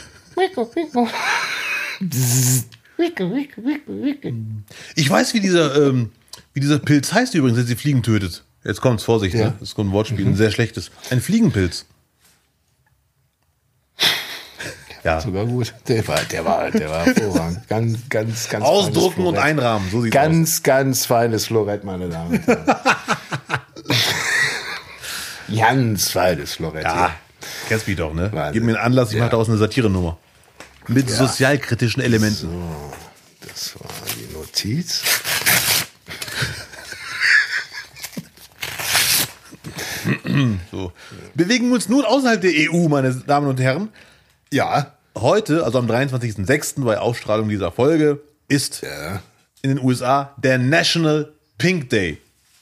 Ich weiß, wie dieser Pilz heißt übrigens, der die Fliegen tötet. Jetzt kommt's, Vorsicht, Ja. ne? Es kommt ein Wortspiel, ein sehr schlechtes. Ein Fliegenpilz. Ja. Sogar gut. Der war hervorragend. Ganz Ausdrucken feines und Florett. einrahmen, so sieht's aus. Ganz feines Florett, meine Damen und Herren. Ganz feines Florett. Ja, kennst mich doch, ne? Wahnsinn. Gib mir einen Anlass, ich mache daraus eine Satirenummer. Mit sozialkritischen Elementen. So, das war die Notiz. So. Bewegen wir uns nun außerhalb der EU, meine Damen und Herren. Ja. Heute, also am 23.06. bei Ausstrahlung dieser Folge, ist in den USA der National Pink Day.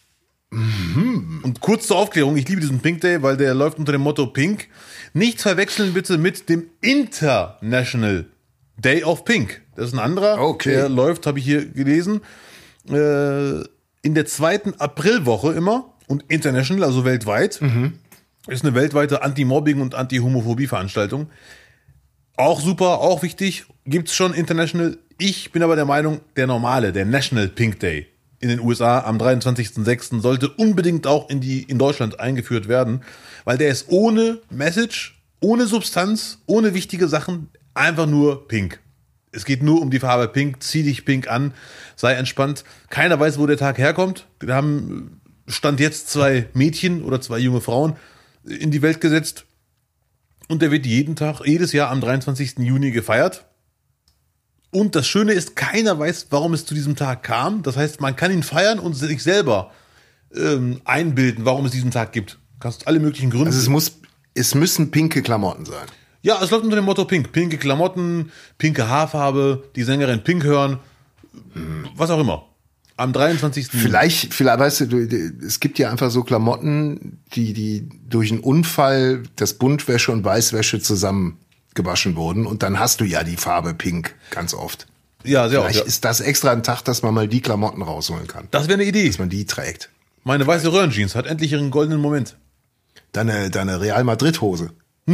Und kurz zur Aufklärung, ich liebe diesen Pink Day, weil der läuft unter dem Motto Pink. Nicht verwechseln bitte mit dem International Day of Pink. Das ist ein anderer, Okay. Der läuft, habe ich hier gelesen, in der 2. Aprilwoche immer und international, also weltweit. Ist eine weltweite Anti-Mobbing- und Anti-Homophobie-Veranstaltung. Auch super, auch wichtig, gibt's schon international. Ich bin aber der Meinung, der normale, der National Pink Day in den USA am 23.06. sollte unbedingt auch in Deutschland eingeführt werden, weil der ist ohne Message, ohne Substanz, ohne wichtige Sachen, einfach nur pink. Es geht nur um die Farbe pink, zieh dich pink an, sei entspannt. Keiner weiß, wo der Tag herkommt. Wir haben Stand jetzt 2 Mädchen oder 2 junge Frauen in die Welt gesetzt. Und der wird jedes Jahr am 23. Juni gefeiert. Und das Schöne ist, keiner weiß, warum es zu diesem Tag kam. Das heißt, man kann ihn feiern und sich selber einbilden, warum es diesen Tag gibt. Du kannst alle möglichen Gründe. Also es müssen pinke Klamotten sein. Ja, es läuft unter dem Motto Pink. Pinke Klamotten, pinke Haarfarbe, die Sängerin Pink hören, was auch immer. Am 23. Vielleicht, weißt du, es gibt ja einfach so Klamotten, die durch einen Unfall das Buntwäsche und Weißwäsche zusammen gewaschen wurden und dann hast du ja die Farbe Pink ganz oft. Ja, sehr oft. Vielleicht Ja. ist das extra ein Tag, dass man mal die Klamotten rausholen kann, Das wäre eine Idee. dass man die trägt. Meine weiße Röhrenjeans hat endlich ihren goldenen Moment. Deine Real Madrid Hose.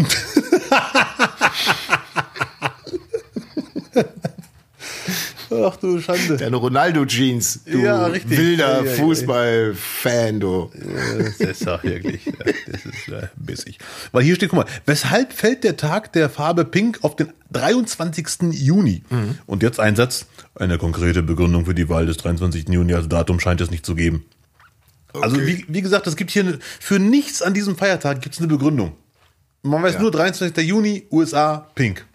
Ach du Schande. Deine Ronaldo Jeans. Du Ja, richtig. wilder Ja. Fußballfan, du. Das ist doch wirklich, das ist bissig. Weil hier steht, guck mal, weshalb fällt der Tag der Farbe Pink auf den 23. Juni? Und jetzt ein Satz, eine konkrete Begründung für die Wahl des 23. Juni als Datum scheint es nicht zu geben. Also wie gesagt, es gibt hier für nichts an diesem Feiertag gibt es eine Begründung. Man weiß nur 23. Juni, USA, Pink.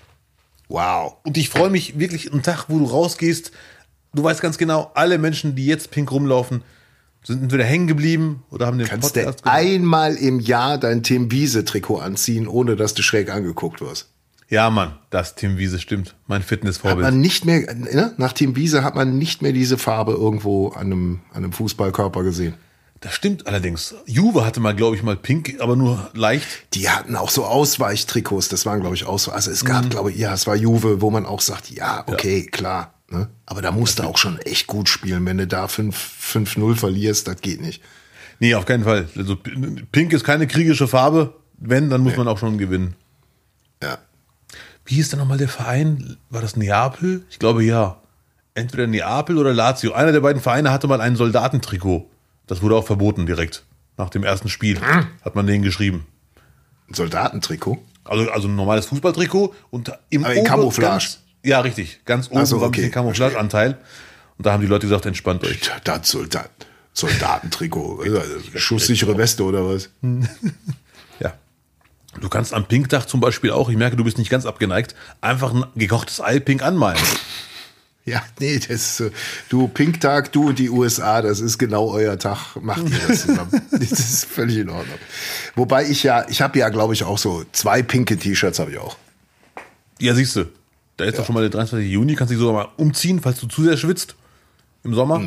Wow. Und ich freue mich wirklich, einen Tag, wo du rausgehst, du weißt ganz genau, alle Menschen, die jetzt pink rumlaufen, sind entweder hängen geblieben oder haben den Kannst du Podcast gehört. einmal im Jahr dein Tim Wiese Trikot anziehen, ohne dass du schräg angeguckt wirst? Ja, Mann, das Tim Wiese stimmt. Mein Hat Fitnessvorbild. man nicht mehr, ne? Nach Tim Wiese hat man nicht mehr diese Farbe irgendwo an einem Fußballkörper gesehen. Das stimmt allerdings. Juve hatte mal, glaube ich, mal pink, aber nur leicht. Die hatten auch so Ausweichtrikots, das waren, glaube ich, also es gab, glaube ich, ja, es war Juve, wo man auch sagt, ja, okay, klar, ne? Aber da musst du auch schon echt gut spielen, wenn du da 5-0 verlierst, das geht nicht. Nee, auf keinen Fall. Also pink ist keine kriegerische Farbe. Wenn, dann muss man auch schon gewinnen. Ja. Wie hieß denn nochmal der Verein? War das Neapel? Ich glaube, ja. Entweder Neapel oder Lazio. Einer der beiden Vereine hatte mal ein Soldatentrikot. Das wurde auch verboten direkt. Nach dem ersten Spiel hat man denen geschrieben. Ein Soldatentrikot? Also ein normales Fußballtrikot und im Aber in Camouflage. Ja, richtig. Ganz oben Ach so, war ein okay, bisschen Camouflage-Anteil. Und da haben die Leute gesagt, entspannt euch. Das Soldatentrikot. Schusssichere Weste oder was? Ja. Du kannst am Pinktag zum Beispiel auch, ich merke, du bist nicht ganz abgeneigt, einfach ein gekochtes Ei pink anmalen. Ja, nee, du Pinktag, du und die USA, das ist genau euer Tag, macht ihr das zusammen. Das ist völlig in Ordnung. Wobei ich habe ja, glaube ich, auch so 2 pinke T-Shirts habe ich auch. Ja, siehst du. Da ist doch schon mal der 23. Juni, kannst dich sogar mal umziehen, falls du zu sehr schwitzt im Sommer.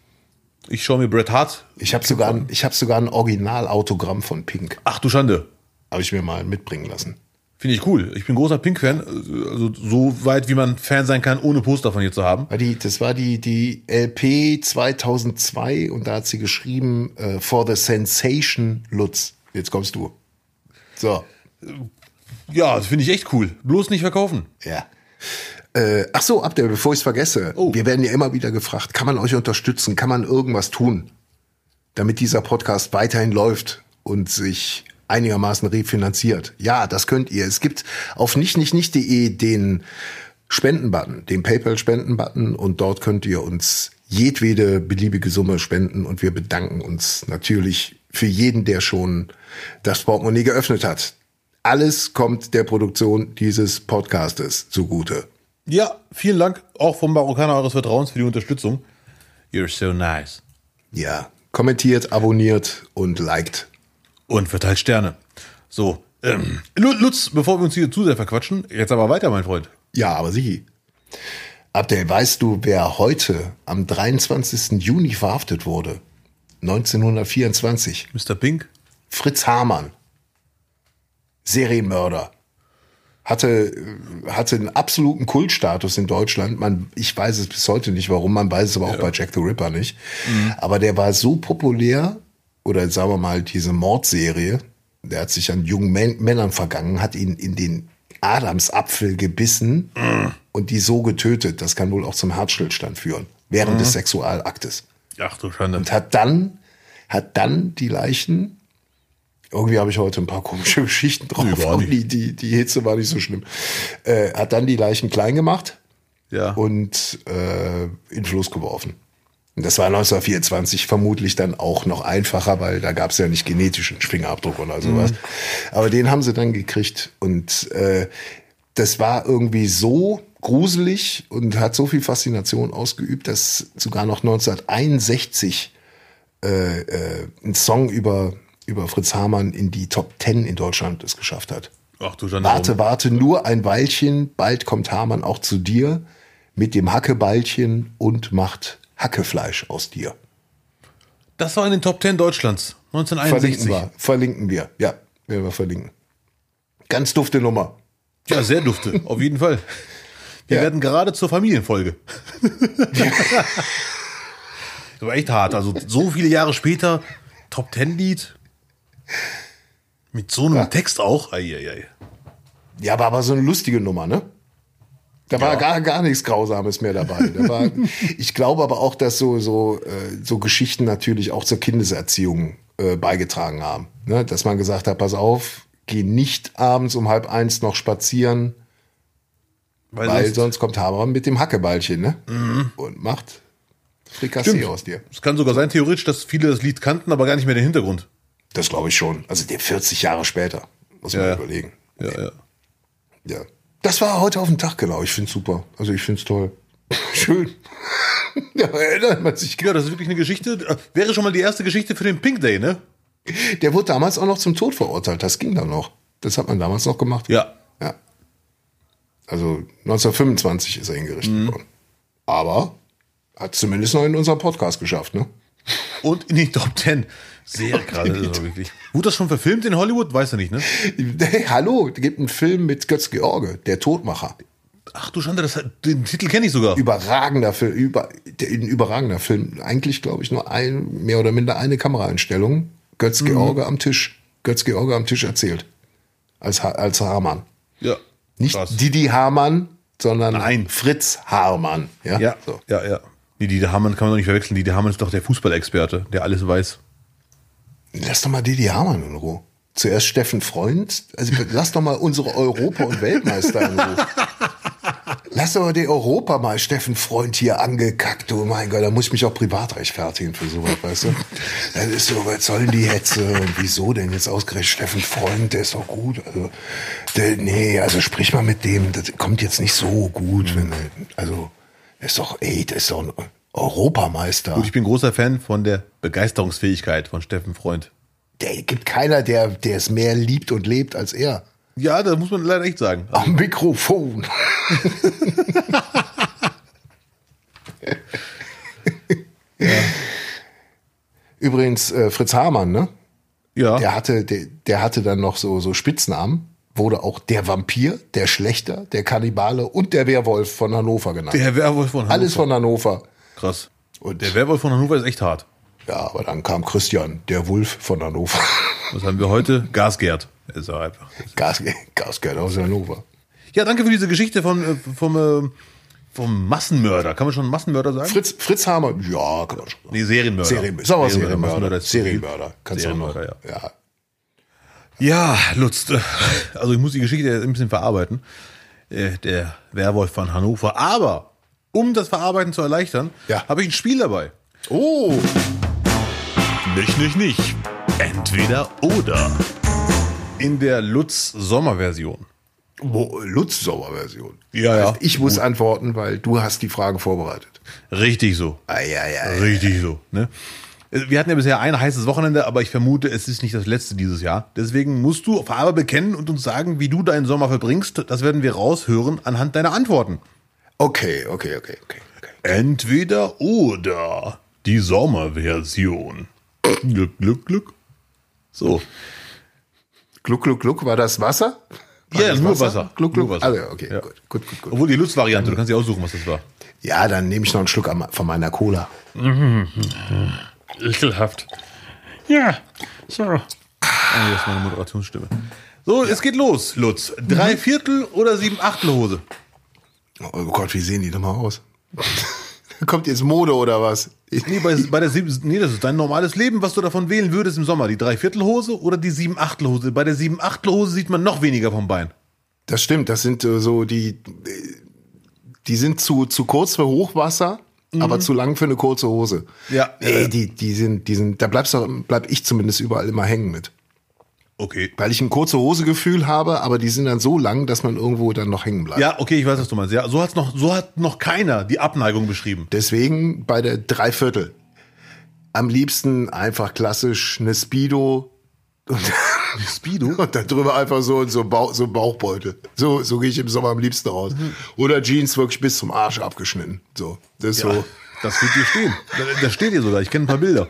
Ich schaue mir Bret Hart. Ich habe sogar ein Originalautogramm von Pink. Ach du Schande. Habe ich mir mal mitbringen lassen. Finde ich cool. Ich bin großer Pink-Fan. Also so weit, wie man Fan sein kann, ohne Poster von ihr zu haben. Das war die LP 2002 und da hat sie geschrieben, For the Sensation Lutz. Jetzt kommst du. So. Ja, das finde ich echt cool. Bloß nicht verkaufen. Ja. Ach so, Abdel, bevor ich es vergesse. Oh. Wir werden ja immer wieder gefragt, kann man euch unterstützen? Kann man irgendwas tun, damit dieser Podcast weiterhin läuft und sich einigermaßen refinanziert? Ja, das könnt ihr. Es gibt auf nicht.de den Spendenbutton, den PayPal-Spendenbutton und dort könnt ihr uns jedwede beliebige Summe spenden und wir bedanken uns natürlich für jeden, der schon das Portemonnaie geöffnet hat. Alles kommt der Produktion dieses Podcastes zugute. Ja, vielen Dank auch vom Marokkaner eures Vertrauens für die Unterstützung. You're so nice. Ja, kommentiert, abonniert und liked. und verteilt Sterne. So, Lutz, bevor wir uns hier zu sehr verquatschen, jetzt aber weiter, mein Freund. Ja, aber sieh. Abdel, weißt du, wer heute am 23. Juni verhaftet wurde? 1924. Mr. Pink? Fritz Hamann. Serienmörder. Hatte einen absoluten Kultstatus in Deutschland. Ich weiß es bis heute nicht, warum, man weiß es aber auch bei Jack the Ripper nicht. Aber der war so populär, oder sagen wir mal diese Mordserie, der hat sich an jungen Männern vergangen, hat ihn in den Adamsapfel gebissen und die so getötet. Das kann wohl auch zum Herzstillstand führen, während des Sexualaktes. Ach du Schande. Und hat dann die Leichen, irgendwie habe ich heute ein paar komische Geschichten drauf, aber die Hitze war nicht so schlimm, hat dann die Leichen klein gemacht und in den Fluss geworfen. Und das war 1924 vermutlich dann auch noch einfacher, weil da gab es ja nicht genetischen Fingerabdruck oder sowas. Aber den haben sie dann gekriegt und das war irgendwie so gruselig und hat so viel Faszination ausgeübt, dass sogar noch 1961 ein Song über Fritz Hamann in die Top 10 in Deutschland es geschafft hat. Ach du Schande. Warte nur ein Weilchen, bald kommt Hamann auch zu dir mit dem Hackebeilchen und macht Hackefleisch aus dir. Das war in den Top 10 Deutschlands, 1961. Verlinken wir. Ja, werden wir verlinken. Ganz dufte Nummer. Ja, sehr dufte, auf jeden Fall. Wir werden gerade zur Familienfolge. Das war echt hart. Also so viele Jahre später, Top 10 Lied. Mit so einem Text auch. Eieiei. Ja, aber so eine lustige Nummer, ne? Da war gar nichts Grausames mehr dabei. Ich glaube aber auch, dass so Geschichten natürlich auch zur Kindeserziehung beigetragen haben. Ne? Dass man gesagt hat, pass auf, geh nicht abends um 12:30 noch spazieren, weil sonst kommt Hamann mit dem Hackebeilchen, ne? Und macht Frikassee aus dir. Es kann sogar sein, theoretisch, dass viele das Lied kannten, aber gar nicht mehr den Hintergrund. Das glaube ich schon. Also der 40 Jahre später, muss man überlegen. Ja. Das war heute auf den Tag genau. Ich finde es super. Also ich finde es toll. Schön. Ja, erinnert man sich. Ja, das ist wirklich eine Geschichte. Wäre schon mal die erste Geschichte für den Pink Day, ne? Der wurde damals auch noch zum Tod verurteilt. Das ging dann noch. Das hat man damals noch gemacht. Ja. Also 1925 ist er hingerichtet worden. Aber hat zumindest noch in unserem Podcast geschafft, ne? Und in die Top 10. Sehr gerade, wirklich. Wurde das schon verfilmt in Hollywood? Weiß er nicht, ne? Hey, hallo, es gibt einen Film mit Götz George, Der Todmacher. Ach du Schande, den Titel kenne ich sogar. Überragender Film, ein überragender Film. Eigentlich, glaube ich, nur mehr oder minder eine Kameraeinstellung. Götz George am Tisch. Götz George am Tisch erzählt. Als Hamann. Ja. Nicht krass. Didi Hamann, sondern Fritz Hamann. Ja. Ja. Nee, Didi Hamann kann man doch nicht verwechseln. Didi Hamann ist doch der Fußballexperte, der alles weiß. Lass doch mal Didi Hamann in Ruhe. Zuerst Steffen Freund. Also lass doch mal unsere Europa- und Weltmeister in Ruhe. Lass doch mal den Europameister Steffen Freund hier angekackt. Oh mein Gott, da muss ich mich auch privat rechtfertigen für sowas, weißt du? Das ist so, was soll denn die Hetze? Und wieso denn jetzt ausgerechnet Steffen Freund? Der ist doch gut. Also sprich mal mit dem. Das kommt jetzt nicht so gut. Der ist doch ein Europameister. Gut, ich bin großer Fan von der Begeisterungsfähigkeit von Steffen Freund. Der gibt keiner, der es mehr liebt und lebt als er. Ja, das muss man leider echt sagen. Am Mikrofon. Übrigens, Fritz Hamann, ne? Ja. Der hatte dann noch so Spitznamen. Wurde auch der Vampir, der Schlächter, der Kannibale und der Werwolf von Hannover genannt. Der Werwolf von Hannover. Alles von Hannover. Krass. Und der Werwolf von Hannover ist echt hart. Ja, aber dann kam Christian, der Wolf von Hannover. Was haben wir heute? Gasgerd. Ist auch einfach. Gasgeld aus Hannover. Ja, danke für diese Geschichte vom Massenmörder. Kann man schon Massenmörder sagen? Fritz Hamann. Ja, kann man schon. Nee, Serienmörder. Serienmörder. Kannst du noch. Ja. Ja, Lutz, also ich muss die Geschichte ein bisschen verarbeiten. Der Werwolf von Hannover. Aber, um das Verarbeiten zu erleichtern, habe ich ein Spiel dabei. Oh! Nicht. Entweder oder. In der Lutz-Sommerversion. Lutz-Sommerversion. Ja. Ich muss antworten, weil du hast die Fragen vorbereitet. Richtig so. Ei. Richtig so. Ne? Wir hatten ja bisher ein heißes Wochenende, aber ich vermute, es ist nicht das letzte dieses Jahr. Deswegen musst du Farbe bekennen und uns sagen, wie du deinen Sommer verbringst. Das werden wir raushören anhand deiner Antworten. Okay. Entweder oder. Die Sommerversion. Glück, Glück, Glück. So. Gluck, Gluck, Gluck, war das Wasser? Ja, das nur Wasser. Gluck, Gluck. Nur Wasser. Also, okay, Ja. gut. Obwohl die Lutz-Variante, du kannst dir aussuchen, was das war. Ja, dann nehme ich noch einen Schluck von meiner Cola. Ekelhaft. Ja, so. Ah, das ist meine Moderationsstimme. So, es geht los, Lutz. 3/4 oder 7/8 Hose? Oh Gott, wie sehen die denn mal aus? Kommt jetzt Mode oder was? Nee, das ist dein normales Leben, was du davon wählen würdest im Sommer. Die 3/4 Hose oder die 7/8 Hose? Bei der 7/8 Hose sieht man noch weniger vom Bein. Das stimmt, das sind so die sind zu kurz für Hochwasser, aber zu lang für eine kurze Hose. Ja. Die sind, da bleib ich zumindest überall immer hängen mit. Okay. Weil ich ein kurze Hose-Gefühl habe, aber die sind dann so lang, dass man irgendwo dann noch hängen bleibt. Ja, okay, ich weiß, was du meinst. Ja, so hat noch keiner die Abneigung beschrieben. Deswegen bei der 3/4. Am liebsten einfach klassisch eine Speedo Speedo? und dann drüber einfach so ein Bauchbeutel. So gehe ich im Sommer am liebsten raus. Oder Jeans wirklich bis zum Arsch abgeschnitten. So, das ist Ja, so. das wird hier stehen. Das steht hier sogar. Ich kenne ein paar Bilder.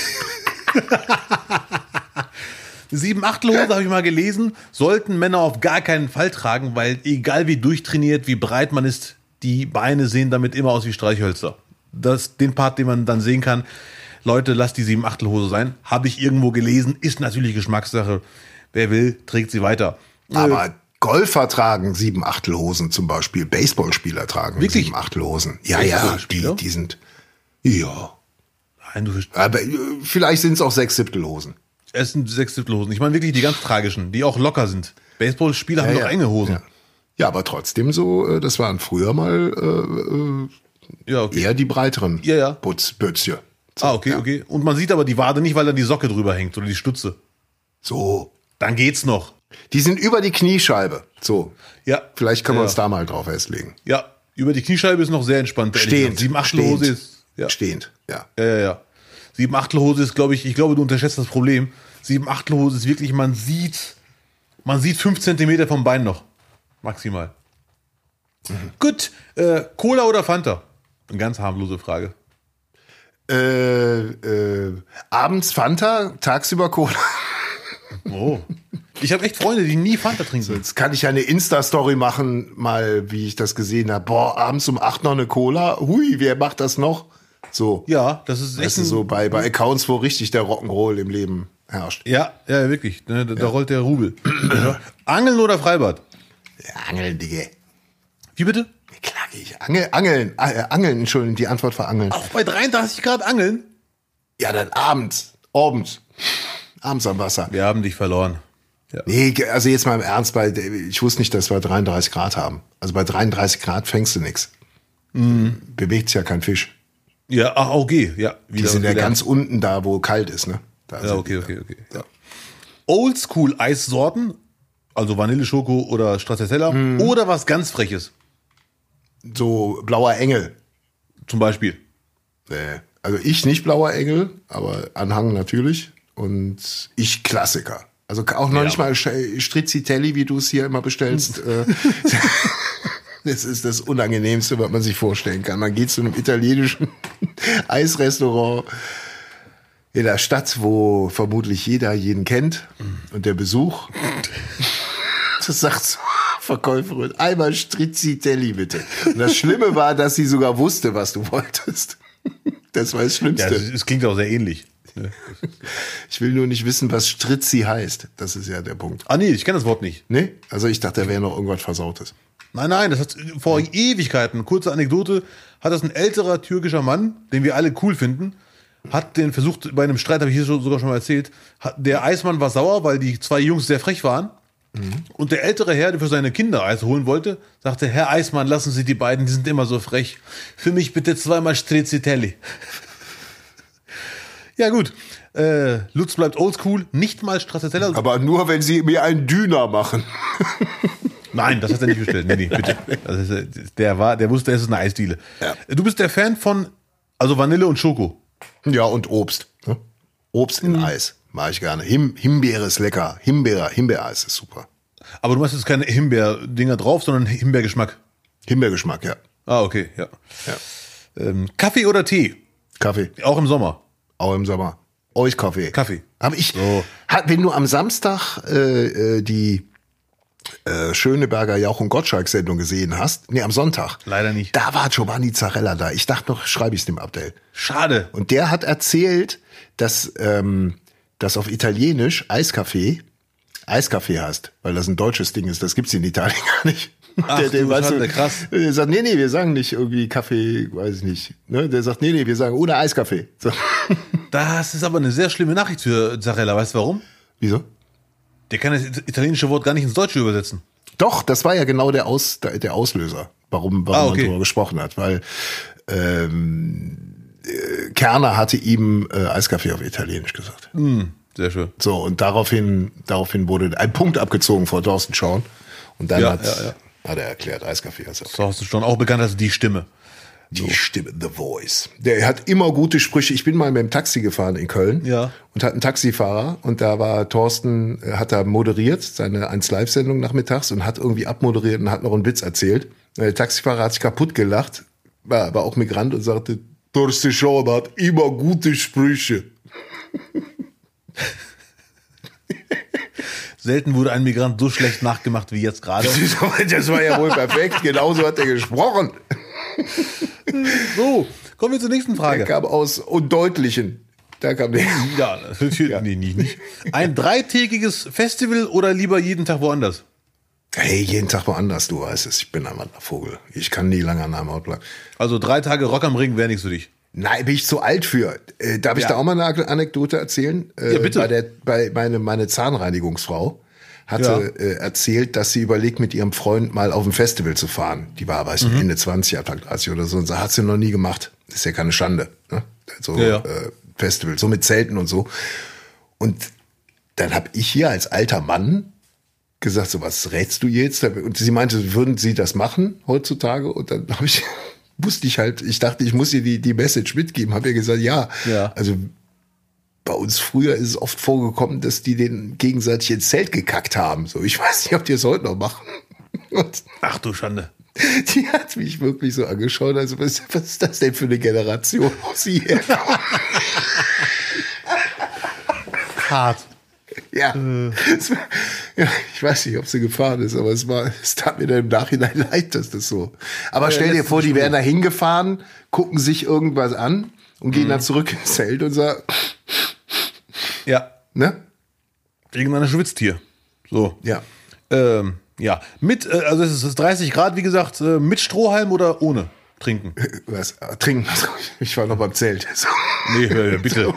7/8 Hose, habe ich mal gelesen, sollten Männer auf gar keinen Fall tragen, weil egal wie durchtrainiert, wie breit man ist, die Beine sehen damit immer aus wie Streichhölzer. Den Part, den man dann sehen kann, Leute, lasst die 7/8 Hose sein. Habe ich irgendwo gelesen, ist natürlich Geschmackssache. Wer will, trägt sie weiter. Aber Golfer tragen 7/8 Hosen zum Beispiel. Baseballspieler tragen Wirklich? 7/8 Hosen. Ja, Baseballspieler? die sind, ja. Nein, du verstehst. Aber vielleicht sind es auch 6/7 Hosen. Es sind 6/7 Hosen. Ich meine wirklich die ganz tragischen, die auch locker sind. Baseballspieler haben doch enge Hosen. Ja. Ja, aber trotzdem so, das waren früher mal Ja, okay. eher die breiteren Ja. Pötzchen. So, Okay. Und man sieht aber die Wade nicht, weil dann die Socke drüber hängt oder die Stütze. So. Dann geht's noch. Die sind über die Kniescheibe. So. Ja. Vielleicht können wir Ja. uns da mal drauf festlegen. Ja, über die Kniescheibe ist noch sehr entspannt. Stehend. 7/8 Hose ist. Ja. Stehend, ja. Ja. 7/8 Hose ist, glaube ich, du unterschätzt das Problem. 7/8 Hose ist wirklich, man sieht 5 Zentimeter vom Bein noch. Maximal. Gut, Cola oder Fanta? Eine ganz harmlose Frage. Abends Fanta, tagsüber Cola. Oh. Ich habe echt Freunde, die nie Fanta trinken. Jetzt kann ich ja eine Insta-Story machen, mal wie ich das gesehen habe. Boah, abends um 8 noch eine Cola. Hui, wer macht das noch? So. Ja, das ist echt Weißt du, so bei Accounts, wo richtig der Rock'n'Roll im Leben herrscht. Ja, wirklich. Da rollt der Rubel. Angeln oder Freibad? Ja, Angeln, Digga. Wie bitte? Klage ich. Angeln, Entschuldigung, die Antwort war Angeln. Auch bei 33 Grad angeln? Ja, dann abends am Wasser. Wir haben dich verloren. Ja. Nee, also jetzt mal im Ernst, ich wusste nicht, dass wir 33 Grad haben. Also bei 33 Grad fängst du nichts. Bewegt sich ja kein Fisch. Ja, okay. Ja, Die sind ja ganz unten da, wo kalt ist, ne? Da Ja, sind okay. die. Ja. Oldschool-Eissorten, also Vanille, Schoko oder Stracciatella, oder was ganz Freches, So blauer Engel. zum Beispiel. Also ich nicht blauer Engel, aber Anhang natürlich. Und ich Klassiker. Also auch noch nicht mal Stracciatelli, wie du es hier immer bestellst. Das ist das Unangenehmste, was man sich vorstellen kann. Man geht zu einem italienischen Eisrestaurant in der Stadt, wo vermutlich jeder jeden kennt. Und der Besuch, das sagt so, Verkäuferin, einmal Stracciatelli bitte. Und das Schlimme war, dass sie sogar wusste, was du wolltest. Das war das Ja, Schlimmste. es klingt auch sehr ähnlich. Ich will nur nicht wissen, was Strizzi heißt. Das ist ja der Punkt. Ah nee, ich kenne das Wort nicht. Nee? Also ich dachte, da wäre noch irgendwas Versautes. Nein, das hat vor Ewigkeiten, kurze Anekdote, hat das ein älterer türkischer Mann, den wir alle cool finden, hat den versucht, bei einem Streit, habe ich hier sogar schon mal erzählt, der Eismann war sauer, weil die zwei Jungs sehr frech waren. Und der ältere Herr, der für seine Kinder Eis holen wollte, sagte, Herr Eismann, lassen Sie die beiden, die sind immer so frech. Für mich bitte 2-mal Stracciatelli. Ja gut, Lutz bleibt oldschool, nicht mal Stracciatella. Aber nur, wenn sie mir einen Döner machen. Nein, das hat er nicht bestellt. Nee, bitte. Das ist, der wusste, es ist eine Eisdiele. Ja. Du bist der Fan von, also Vanille und Schoko. Ja, und Obst. Ne? Obst in Eis. Mag ich gerne. Himbeere ist lecker. Himbeereis ist super. Aber du machst jetzt keine Himbeerdinger drauf, sondern Himbeergeschmack. Himbeergeschmack, ja. Ah, okay, ja. Ja. Kaffee oder Tee? Kaffee. Auch im Sommer. Auch im Sommer. Euch Kaffee. Kaffee. Aber ich, So. wenn du am Samstag die Schöneberger Jauch und Gottschalk-Sendung gesehen hast, am Sonntag. Leider nicht. Da war Giovanni Zarella da. Ich dachte noch, schreibe ich es dem Abdel. Schade. Und der hat erzählt, dass auf Italienisch Eiskaffee heißt, weil das ein deutsches Ding ist. Das gibt's in Italien gar nicht. Ach, krass. Der sagt, nee, wir sagen nicht irgendwie Kaffee, weiß ich nicht. Ne? Der sagt, nee, wir sagen ohne Eiskaffee. So. Das ist aber eine sehr schlimme Nachricht für Zarella. Weißt du warum? Wieso? Der kann das italienische Wort gar nicht ins Deutsche übersetzen. Doch, das war ja genau der Auslöser, warum okay. man darüber gesprochen hat. Weil Kerner hatte ihm Eiskaffee auf Italienisch gesagt. Sehr schön. So, und daraufhin wurde ein Punkt abgezogen vor Thorsten Schaun. Und dann hat er erklärt, Eiskaffee heißt er. Thorsten Schaun, auch bekannt als die Stimme. Die Stimme, The Voice. Der hat immer gute Sprüche. Ich bin mal mit dem Taxi gefahren in Köln und hatte einen Taxifahrer und da war Thorsten, hat da moderiert, seine 1Live-Sendung nachmittags und hat irgendwie abmoderiert und hat noch einen Witz erzählt. Der Taxifahrer hat sich kaputt gelacht, war aber auch Migrant und sagte, Thorsten Schaun hat immer gute Sprüche. Selten wurde ein Migrant so schlecht nachgemacht wie jetzt gerade. Das war ja wohl perfekt. Genauso hat er gesprochen. So, kommen wir zur nächsten Frage. Der kam aus Undeutlichen. Da kam der. Ja, natürlich nicht. Ein 3-tägiges Festival oder lieber jeden Tag woanders? Hey, jeden Tag woanders, du weißt es. Ich bin ein Vogel. Ich kann nie lange an einem Ort bleiben. Also 3 Tage Rock am Ring wäre nichts für dich. Nein, bin ich zu alt für. Darf ich da auch mal eine Anekdote erzählen? Ja, bitte. Meine Zahnreinigungsfrau hatte erzählt, dass sie überlegt, mit ihrem Freund mal auf ein Festival zu fahren. Die war, weiß nicht, Ende 20, Anfang 30 oder so. Und so hat sie noch nie gemacht. Ist ja keine Schande. Ne? So Festival, so mit Zelten und so. Und dann habe ich hier als alter Mann gesagt, so was rätst du jetzt? Und sie meinte, würden Sie das machen heutzutage? Und dann habe ich... ich dachte, ich muss ihr die Message mitgeben. Habe ihr gesagt, ja. Also bei uns früher ist es oft vorgekommen, dass die den gegenseitig ins Zelt gekackt haben. So, ich weiß nicht, ob die es heute noch machen. Und ach du Schande. Die hat mich wirklich so angeschaut. Also was ist das denn für eine Generation, wo sie herkommt? Hart. Ja. Ich weiß nicht, ob sie gefahren ist, aber es tat mir dann im Nachhinein leid, dass das so. Aber stell dir vor, die wären da hingefahren, gucken sich irgendwas an und gehen dann zurück ins Zelt und sagen, ja. Ne? Irgendeiner schwitzt hier. So. Ja. Also es ist 30 Grad, wie gesagt, mit Strohhalm oder ohne trinken? Was? Trinken. Ich war noch beim Zelt. So. Nee, bitte.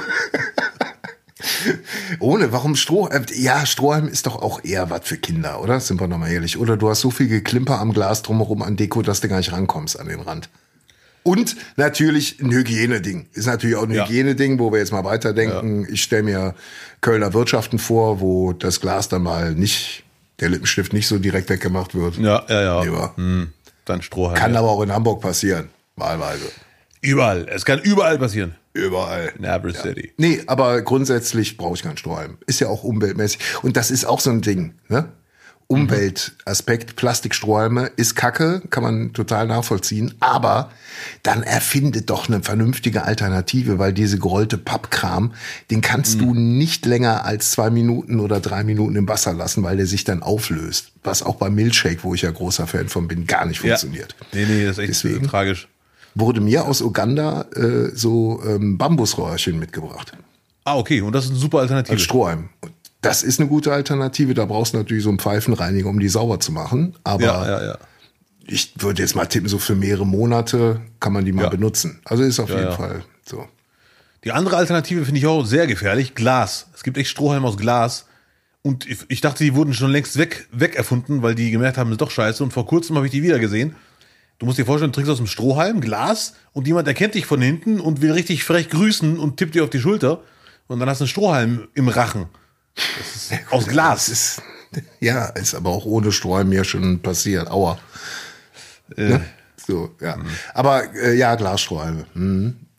Ohne, warum Strohhalm? Ja, Strohhalm ist doch auch eher was für Kinder, oder? Sind wir noch mal ehrlich. Oder du hast so viel Geklimper am Glas drumherum an Deko, dass du gar nicht rankommst an den Rand. Und natürlich ein Hygieneding. Ist natürlich auch ein Hygieneding, wo wir jetzt mal weiterdenken. Ich stelle mir Kölner Wirtschaften vor, wo das Glas dann mal nicht, der Lippenstift nicht so direkt weggemacht wird. Ja. Dann Strohhalm. Kann aber auch in Hamburg passieren. Wahlweise. Überall. Es kann überall passieren. Überall. In every city. Nee, aber grundsätzlich brauche ich keinen Strohhalm. Ist ja auch umweltmäßig. Und das ist auch so ein Ding, ne? Umweltaspekt, Plastikstrohhalme ist Kacke, kann man total nachvollziehen. Aber dann erfinde doch eine vernünftige Alternative, weil diese gerollte Pappkram, den kannst du nicht länger als 2 Minuten oder 3 Minuten im Wasser lassen, weil der sich dann auflöst. Was auch beim Milkshake, wo ich ja großer Fan von bin, gar nicht funktioniert. Nee, das ist echt Deswegen tragisch. Wurde mir aus Uganda Bambusröhrchen mitgebracht. Ah, okay. Und das ist eine super Alternative. Als Strohhalm. Und das ist eine gute Alternative. Da brauchst du natürlich so einen Pfeifenreiniger, um die sauber zu machen. Aber ich würde jetzt mal tippen, so für mehrere Monate kann man die mal benutzen. Also ist auf jeden Fall so. Die andere Alternative finde ich auch sehr gefährlich. Glas. Es gibt echt Strohhalme aus Glas. Und ich dachte, die wurden schon längst weg erfunden, weil die gemerkt haben, das ist doch scheiße. Und vor kurzem habe ich die wieder gesehen. Du musst dir vorstellen, du trinkst aus dem Strohhalm, Glas, und jemand erkennt dich von hinten und will richtig frech grüßen und tippt dir auf die Schulter. Und dann hast du einen Strohhalm im Rachen. Das ist aus Glas. Ist aber auch ohne Strohhalm ja schon passiert. Aua. Ne? So, ja. Aber Glasstrohhalme.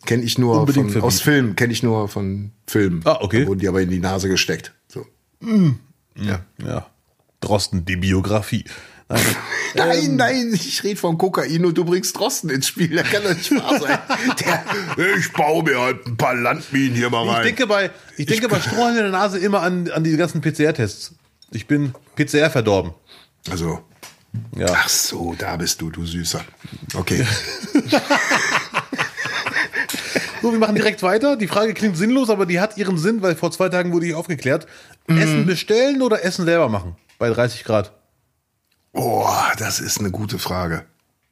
Kenne ich nur Unbedingt aus Filmen, kenne ich nur von Filmen. Ah, okay. Da wurden die aber in die Nase gesteckt. So. Ja. Drosten, die Biografie. Nein, ich rede von Kokain und du bringst Drosten ins Spiel. Der kann doch nicht wahr sein. Ich baue mir halt ein paar Landminen hier mal rein. Ich denke bei Strohhalm in der Nase immer an die ganzen PCR-Tests. Ich bin PCR verdorben. Also, Ja. ach so, da bist du Süßer. Okay. So, wir machen direkt weiter. Die Frage klingt sinnlos, aber die hat ihren Sinn, weil vor 2 Tagen wurde ich aufgeklärt. Essen bestellen oder Essen selber machen? Bei 30 Grad. Oh, das ist eine gute Frage.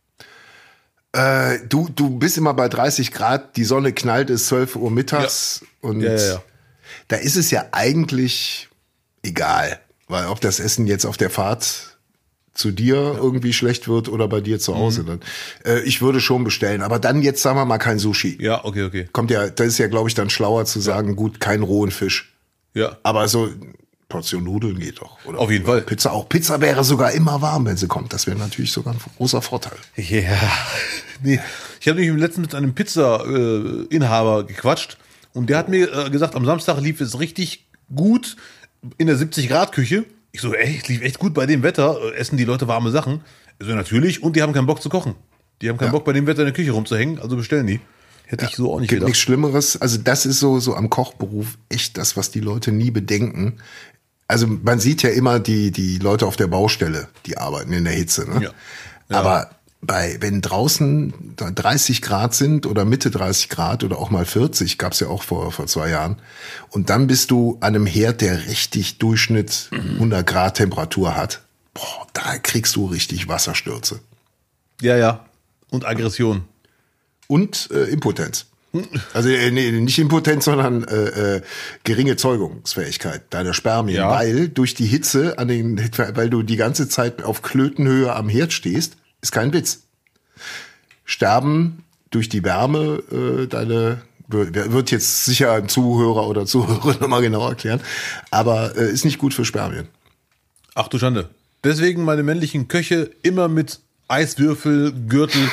Du bist immer bei 30 Grad, die Sonne knallt, ist 12 Uhr mittags und Ja. da ist es ja eigentlich egal, weil ob das Essen jetzt auf der Fahrt zu dir irgendwie schlecht wird oder bei dir zu Hause dann. Ich würde schon bestellen, aber dann jetzt sagen wir mal kein Sushi. Ja, okay. Kommt ja, das ist ja glaube ich dann schlauer zu sagen, gut, kein rohen Fisch. Ja. Aber so Portion Nudeln geht doch. Oder Auf jeden Fall. Pizza auch. Pizza wäre sogar immer warm, wenn sie kommt. Das wäre natürlich sogar ein großer Vorteil. Ja. Nee. Ich habe nämlich letztens mit einem Pizza-Inhaber gequatscht und der hat mir gesagt, am Samstag lief es richtig gut in der 70-Grad-Küche. Ich so, es lief echt gut bei dem Wetter. Essen die Leute warme Sachen? So, natürlich. Und die haben keinen Bock zu kochen. Die haben keinen Bock, bei dem Wetter in der Küche rumzuhängen. Also bestellen die. Hätte ich so auch nicht Gibt gedacht. nichts Schlimmeres. Also das ist so am Kochberuf echt das, was die Leute nie bedenken. Also man sieht ja immer die Leute auf der Baustelle, die arbeiten in der Hitze. Ne? Ja. Aber wenn draußen 30 Grad sind oder Mitte 30 Grad oder auch mal 40, gab's ja auch vor 2 Jahren. Und dann bist du an einem Herd, der richtig Durchschnitt 100 Grad Temperatur hat. Boah, da kriegst du richtig Wasserstürze. Ja. Und Aggression. Und Impotenz. Also nee, nicht Impotenz, sondern geringe Zeugungsfähigkeit deiner Spermien, Ja. weil durch die Hitze weil du die ganze Zeit auf Klötenhöhe am Herd stehst, ist kein Witz. Sterben durch die Wärme wird jetzt sicher ein Zuhörer oder Zuhörerin nochmal genau erklären, aber ist nicht gut für Spermien. Ach du Schande. Deswegen meine männlichen Köche immer mit Eiswürfel, Gürtel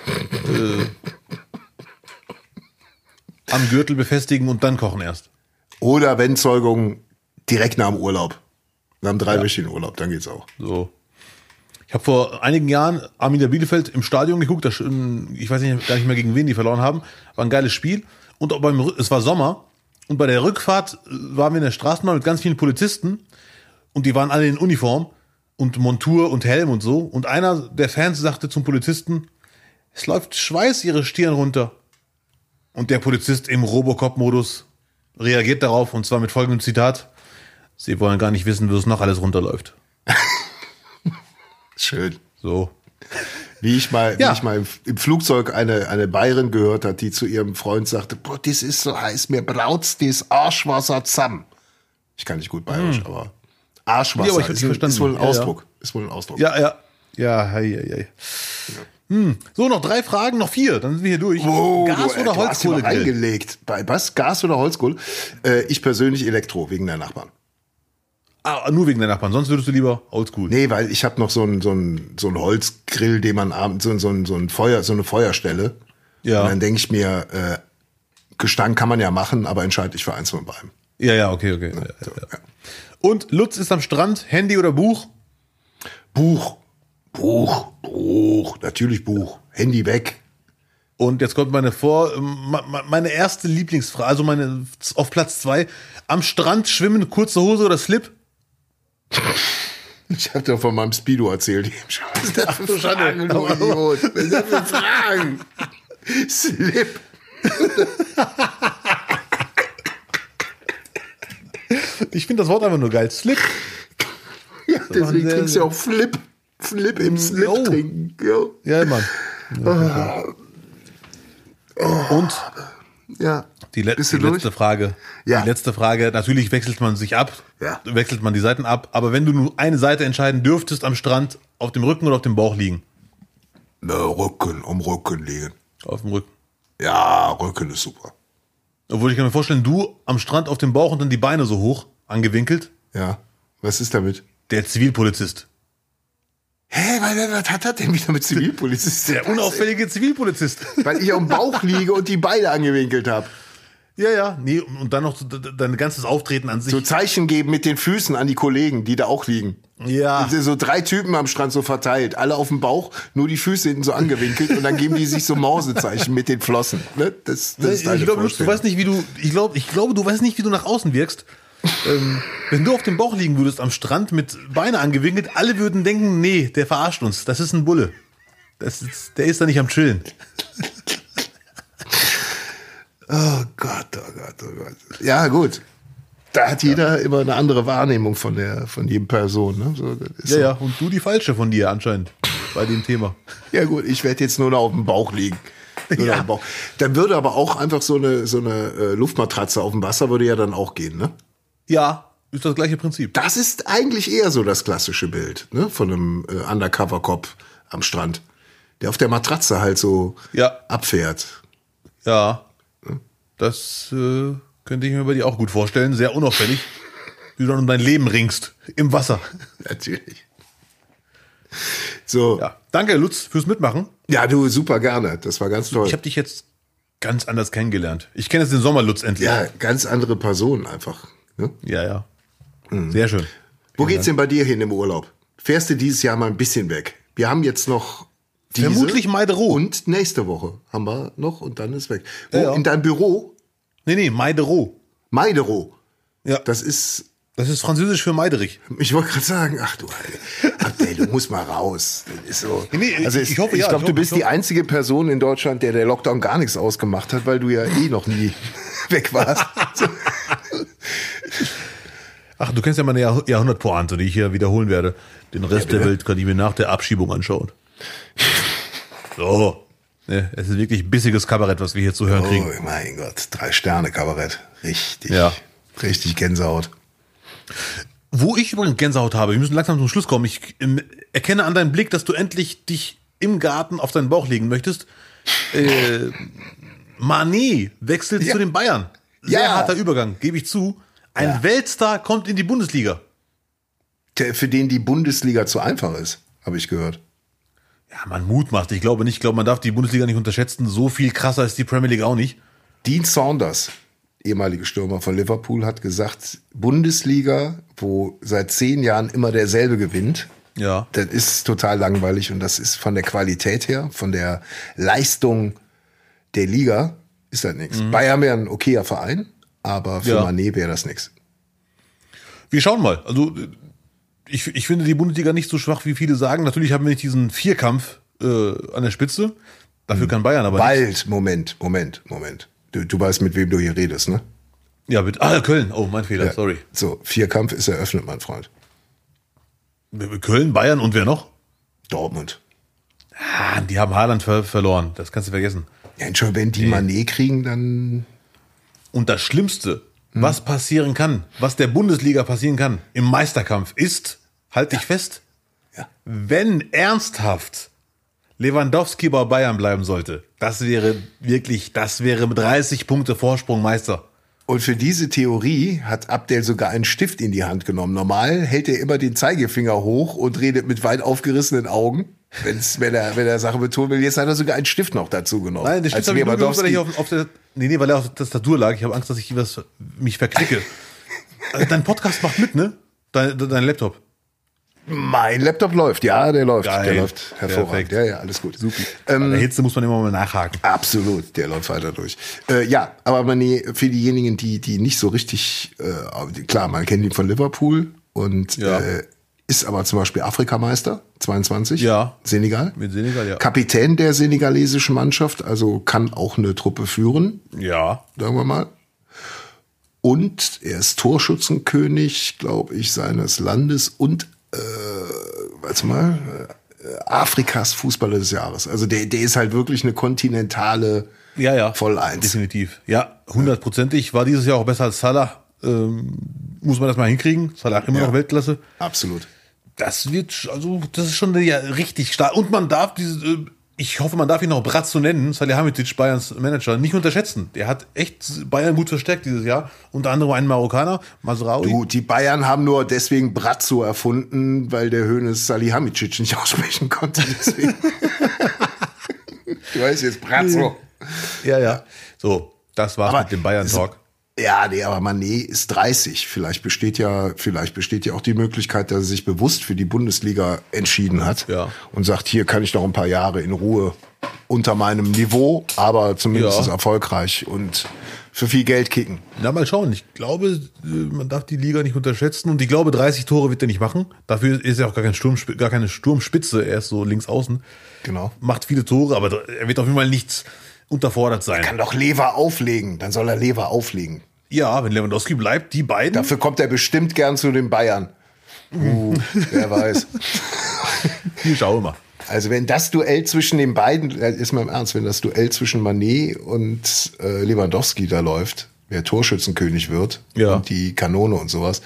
am Gürtel befestigen und dann kochen erst. Oder wenn Zeugung direkt nach dem Urlaub. Nach dem 3-wöchigen Urlaub, dann geht's auch. So. Ich habe vor einigen Jahren Arminia Bielefeld im Stadion geguckt. Ich weiß gar nicht mehr, gegen wen die verloren haben. War ein geiles Spiel. Und auch es war Sommer. Und bei der Rückfahrt waren wir in der Straßenbahn mit ganz vielen Polizisten. Und die waren alle in Uniform und Montur und Helm und so. Und einer der Fans sagte zum Polizisten, es läuft Schweiß ihre Stirn runter. Und der Polizist im Robocop-Modus reagiert darauf und zwar mit folgendem Zitat: Sie wollen gar nicht wissen, wie es noch alles runterläuft. Schön. So. Wie ich mal im Flugzeug eine Bayerin gehört hat, die zu ihrem Freund sagte, boah, das ist so heiß, mir braut's das Arschwasser zusammen. Ich kann nicht gut bayerisch, aber Arschwasser Ja, aber ich hab dich verstanden. ist wohl ein Ja, Ausdruck. Ist wohl ein Ausdruck. Ja. Hei. So, noch 3 Fragen, noch 4, dann sind wir hier durch. Oh, Gas oder du hast hier Holzkohle? mal reingelegt. Bei was? Gas oder Holzkohle? Ich persönlich Elektro, wegen der Nachbarn. Ah, nur wegen der Nachbarn, sonst würdest du lieber Oldschool. Nee, weil ich habe noch so einen Holzgrill, den man abends, so eine Feuerstelle. Ja. Und dann denke ich mir, Gestank kann man ja machen, aber entscheide ich für eins von beiden. Ja, okay. So, Ja. Und Lutz ist am Strand, Handy oder Buch? Buch. Natürlich Buch. Handy weg. Und jetzt kommt meine erste Lieblingsfrage, also auf Platz 2. Am Strand schwimmen, kurze Hose oder Slip? Ich habe dir von meinem Speedo erzählt. Was ist das für Fragen, du Idiot? Was ist das für Fragen? Slip. Ich finde das Wort einfach nur geil. Slip. Ja, deswegen trinkst du ja auch Flip. Flip im Slip Oh. trinken. Ja, Mann. Und Ja. die Bist du letzte durch? Frage. Ja. Die letzte Frage, natürlich wechselt man sich ab, Ja. wechselt man die Seiten ab, aber wenn du nur eine Seite entscheiden dürftest am Strand, auf dem Rücken oder auf dem Bauch liegen? Rücken liegen. Auf dem Rücken. Ja, Rücken ist super. Obwohl, ich kann mir vorstellen, du am Strand auf dem Bauch und dann die Beine so hoch angewinkelt. Ja. Was ist damit? Der Zivilpolizist. Hä, was hat das denn wieder mit Zivilpolizist? Der unauffällige Zivilpolizist. Weil ich auf dem Bauch liege und die Beine angewinkelt habe. Ja, nee, und dann noch dein ganzes Auftreten an sich. So Zeichen geben mit den Füßen an die Kollegen, die da auch liegen. Ja. So 3 Typen am Strand so verteilt, alle auf dem Bauch, nur die Füße hinten so angewinkelt und dann geben die sich so Mausezeichen mit den Flossen. Ne? Das ist ich glaube, du weißt nicht, ich glaube, du weißt nicht, wie du nach außen wirkst. Wenn du auf dem Bauch liegen würdest am Strand mit Beine angewinkelt, alle würden denken, nee, der verarscht uns, das ist ein Bulle. Der ist da nicht am Chillen. Oh Gott, oh Gott, oh Gott. Ja, gut. Da hat jeder immer eine andere Wahrnehmung von jedem Person. Ne? So, das ist Ja, und du die falsche von dir anscheinend bei dem Thema. Ja gut, ich werde jetzt nur noch auf dem Bauch liegen. Nur noch auf dem Bauch. Dann würde aber auch einfach so eine Luftmatratze auf dem Wasser würde ja dann auch gehen, ne? Ja, ist das gleiche Prinzip. Das ist eigentlich eher so das klassische Bild, ne? Von einem Undercover-Cop am Strand, der auf der Matratze halt so abfährt. Ja, das könnte ich mir bei dir auch gut vorstellen. Sehr unauffällig, wie du dann um dein Leben ringst. Im Wasser. Natürlich. So. Ja, danke, Lutz, fürs Mitmachen. Ja, du, super gerne. Das war ganz toll. Ich habe dich jetzt ganz anders kennengelernt. Ich kenne jetzt den Sommerlutz endlich. Ja, ganz andere Person einfach. Ne? Ja. Sehr schön. Wo geht's denn bei dir hin im Urlaub? Fährst du dieses Jahr mal ein bisschen weg? Wir haben jetzt noch Vermutlich Meiderow. Und nächste Woche haben wir noch und dann ist weg. Wo, Ja. in deinem Büro? Nee, Meiderow. Meiderow. Ja. Das ist, Französisch für Meiderich. ich wollte gerade sagen, ach du Abdel, du musst mal raus. Das ist so. Nee, Also ich hoffe, ich ja, glaube, du bist ich die einzige Person in Deutschland, der Lockdown gar nichts ausgemacht hat, weil du ja noch nie weg warst. Ach, du kennst ja meine Jahrhundertpointe, die ich hier wiederholen werde. Den Rest der Welt kann ich mir nach der Abschiebung anschauen. So. Ne, es ist wirklich bissiges Kabarett, was wir hier zu hören kriegen. Oh mein Gott, 3-Sterne-Kabarett. Richtig. Ja. Richtig Gänsehaut. Wo ich übrigens Gänsehaut habe, wir müssen langsam zum Schluss kommen. Ich erkenne an deinem Blick, dass du endlich dich im Garten auf deinen Bauch legen möchtest. Mané wechselt zu den Bayern. Sehr harter Übergang, gebe ich zu. Ein Weltstar kommt in die Bundesliga. Für den die Bundesliga zu einfach ist, habe ich gehört. Ja, man mutmaßt. Ich glaube, man darf die Bundesliga nicht unterschätzen. So viel krasser ist die Premier League auch nicht. Dean Saunders, ehemalige Stürmer von Liverpool, hat gesagt, Bundesliga, wo seit 10 Jahren immer derselbe gewinnt, Ja. das ist total langweilig und das ist von der Qualität her, von der Leistung der Liga, ist das nichts. Bayern wäre ein okayer Verein, aber für Mané wäre das nichts. Wir schauen mal. Also ich finde die Bundesliga nicht so schwach, wie viele sagen. Natürlich haben wir nicht diesen Vierkampf an der Spitze. Dafür kann Bayern aber nicht. Moment. Du weißt, mit wem du hier redest, ne? Ja, mit Köln. Oh, mein Fehler, sorry. So, Vierkampf ist eröffnet, mein Freund. Köln, Bayern und wer noch? Dortmund. Ah, die haben Haaland verloren. Das kannst du vergessen. Ja, und schon wenn die Mané kriegen, dann... Und das Schlimmste, was passieren kann, was der Bundesliga passieren kann im Meisterkampf ist, halt dich fest, wenn ernsthaft Lewandowski bei Bayern bleiben sollte, das wäre mit 30 Punkte Vorsprung Meister. Und für diese Theorie hat Abdel sogar einen Stift in die Hand genommen. Normal hält er immer den Zeigefinger hoch und redet mit weit aufgerissenen Augen, wenn er Sachen betonen will. Jetzt hat er sogar einen Stift noch dazu genommen. Nein, der Stift habe ich nur genommen, weil er hier auf der... Nee, weil er auf der Tastatur lag. Ich habe Angst, dass ich mich verklicke. Dein Podcast macht mit, ne? Dein Laptop. Mein Laptop läuft, ja, der läuft. Geil. Der läuft hervorragend. Perfekt. Ja, alles gut. Super. Bei der Hitze muss man immer mal nachhaken. Absolut, der läuft weiter durch. Ja, aber für diejenigen, die nicht so richtig, klar, man kennt ihn von Liverpool und ist aber zum Beispiel Afrikameister, 22, Senegal. Mit Senegal, ja. Kapitän der senegalesischen Mannschaft, also kann auch eine Truppe führen, Ja. sagen wir mal. Und er ist Torschützenkönig, glaube ich, seines Landes und Afrikas Fußballer des Jahres. Also der ist halt wirklich eine kontinentale Voll-Eins. Definitiv. Ja, 100%. War dieses Jahr auch besser als Salah. Muss man das mal hinkriegen. Salah immer noch Weltklasse. Absolut. Das ist schon richtig stark. Und man darf Ich hoffe, man darf ihn noch Brazzo nennen, Salihamidzic, Bayerns Manager, nicht unterschätzen. Der hat echt Bayern gut verstärkt dieses Jahr. Unter anderem einen Marokkaner, Mazraoui. Du, die Bayern haben nur deswegen Brazzo erfunden, weil der Hoeneß Salihamidzic nicht aussprechen konnte. Deswegen. Du weißt jetzt Brazzo. Ja. So, das war's mit dem Bayern-Talk. Ja, nee, aber Mané ist 30. Vielleicht besteht ja auch die Möglichkeit, dass er sich bewusst für die Bundesliga entschieden hat und sagt, hier kann ich noch ein paar Jahre in Ruhe unter meinem Niveau, aber zumindest erfolgreich und für viel Geld kicken. Na, mal schauen. Ich glaube, man darf die Liga nicht unterschätzen und ich glaube, 30 Tore wird er nicht machen. Dafür ist er auch gar keine Sturmspitze. Er ist so links außen. Genau. Macht viele Tore, aber er wird auf jeden Fall nichts unterfordert sein. Er kann doch Lever auflegen. Dann soll er Lever auflegen. Ja, wenn Lewandowski bleibt, die beiden. Dafür kommt er bestimmt gern zu den Bayern. Wer weiß. Hier schauen wir mal. Also wenn das Duell zwischen den beiden, ist mal im Ernst, wenn das Duell zwischen Mané und Lewandowski da läuft, wer Torschützenkönig wird und die Kanone und sowas,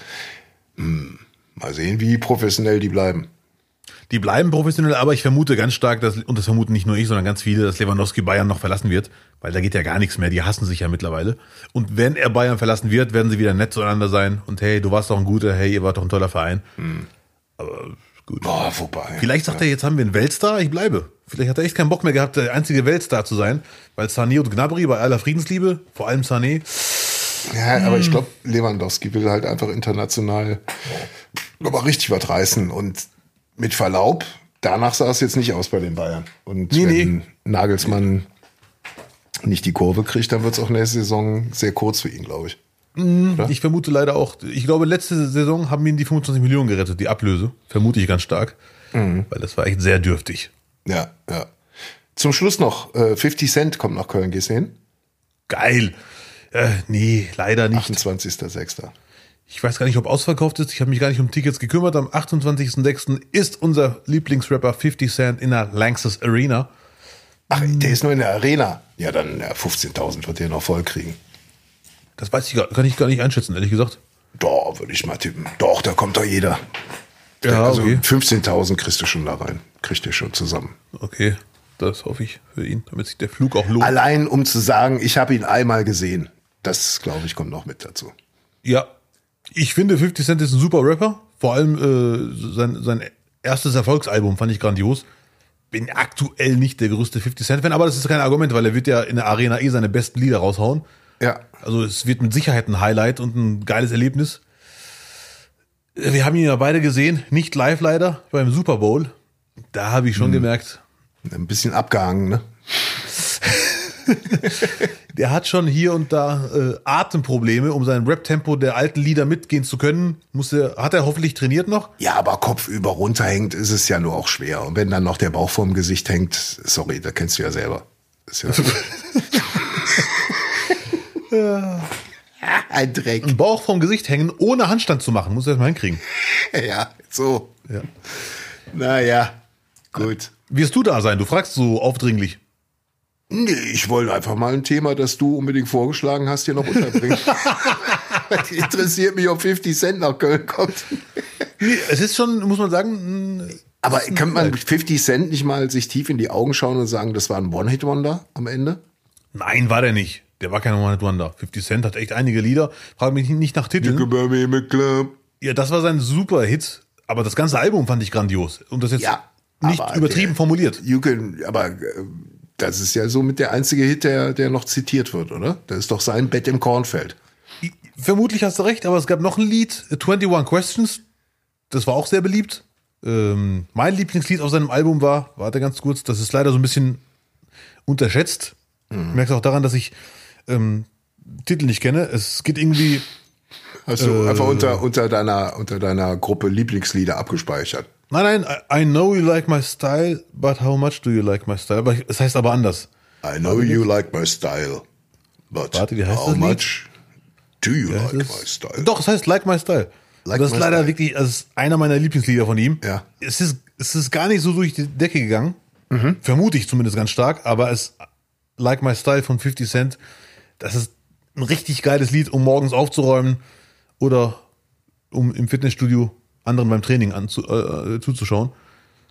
mal sehen, wie professionell die bleiben. Die bleiben professionell, aber ich vermute ganz stark, und das vermuten nicht nur ich, sondern ganz viele, dass Lewandowski Bayern noch verlassen wird, weil da geht ja gar nichts mehr, die hassen sich ja mittlerweile. Und wenn er Bayern verlassen wird, werden sie wieder nett zueinander sein und hey, du warst doch ein guter, hey, ihr wart doch ein toller Verein. Aber gut. Boah, vorbei. Vielleicht sagt er, jetzt haben wir einen Weltstar, ich bleibe. Vielleicht hat er echt keinen Bock mehr gehabt, der einzige Weltstar zu sein, weil Sané und Gnabry bei aller Friedensliebe, vor allem Sané. Ja, aber ich glaube, Lewandowski will halt einfach international aber richtig was reißen und mit Verlaub, danach sah es jetzt nicht aus bei den Bayern. Und wenn Nagelsmann nicht die Kurve kriegt, dann wird es auch nächste Saison sehr kurz für ihn, glaube ich. Oder? Ich vermute leider auch, ich glaube, letzte Saison haben ihn die 25 Millionen gerettet, die Ablöse. Vermute ich ganz stark, weil das war echt sehr dürftig. Ja. Zum Schluss noch, 50 Cent kommt nach Köln, gehst du hin? Geil. Nee, leider nicht. 28.06. Ich weiß gar nicht, ob ausverkauft ist. Ich habe mich gar nicht um Tickets gekümmert. Am 28.06. ist unser Lieblingsrapper 50 Cent in der Lanxess Arena. Ach, der ist nur in der Arena. Ja, dann 15.000 wird der noch voll kriegen. Das weiß ich kann ich gar nicht einschätzen, ehrlich gesagt. Doch, würde ich mal tippen. Doch, da kommt doch jeder. Ja, also okay. 15.000 kriegst du schon da rein. Kriegt ihr schon zusammen. Okay, das hoffe ich für ihn, damit sich der Flug auch lohnt. Allein um zu sagen, ich habe ihn einmal gesehen. Das, glaube ich, kommt noch mit dazu. Ja, ich finde 50 Cent ist ein super Rapper. Vor allem sein erstes Erfolgsalbum fand ich grandios. Bin aktuell nicht der größte 50 Cent Fan, aber das ist kein Argument, weil er wird ja in der Arena seine besten Lieder raushauen. Ja. Also es wird mit Sicherheit ein Highlight und ein geiles Erlebnis. Wir haben ihn ja beide gesehen, nicht live leider, beim Super Bowl. Da habe ich schon gemerkt. Ein bisschen abgehangen, ne? Der hat schon hier und da Atemprobleme, um sein Rap-Tempo der alten Lieder mitgehen zu können. Hat er hoffentlich trainiert noch? Ja, aber kopfüber runterhängt ist es ja nur auch schwer. Und wenn dann noch der Bauch vorm Gesicht hängt, sorry, da kennst du ja selber. Ist ja ein Dreck. Ein Bauch vom Gesicht hängen, ohne Handstand zu machen, muss er erstmal hinkriegen. Ja, so. Ja. Naja, gut. Wirst du da sein? Du fragst so aufdringlich. Nee, ich wollte einfach mal ein Thema, das du unbedingt vorgeschlagen hast, hier noch unterbringen. Interessiert mich, ob 50 Cent nach Köln kommt. Nee, es ist schon, muss man sagen. Aber kann man mit 50 Cent nicht mal sich tief in die Augen schauen und sagen, das war ein One-Hit-Wonder am Ende? Nein, war der nicht. Der war kein One-Hit-Wonder. 50 Cent hat echt einige Lieder. Frag mich nicht nach Titeln. Ja, das war sein super Hit. Aber das ganze Album fand ich grandios. Und das jetzt nicht übertrieben formuliert. Das ist ja so mit der einzige Hit, der noch zitiert wird, oder? Das ist doch sein Bett im Kornfeld. Vermutlich hast du recht, aber es gab noch ein Lied, 21 Questions. Das war auch sehr beliebt. Mein Lieblingslied auf seinem Album warte ganz kurz, das ist leider so ein bisschen unterschätzt. Ich merke es auch daran, dass ich Titel nicht kenne. Es geht irgendwie. Hast du einfach unter deiner Gruppe Lieblingslieder abgespeichert? Nein, I know you like my style, but how much do you like my style? Aber es heißt aber anders. I know you like my style, but wie heißt how das Lied? much do you like my style? Doch, es heißt Like My Style. Like das ist My leider Style. wirklich, das ist einer meiner Lieblingslieder von ihm. Ja. Es ist gar nicht so durch die Decke gegangen. Vermute ich zumindest ganz stark, aber Like My Style von 50 Cent, das ist ein richtig geiles Lied, um morgens aufzuräumen oder um im Fitnessstudio anderen beim Training zuzuschauen.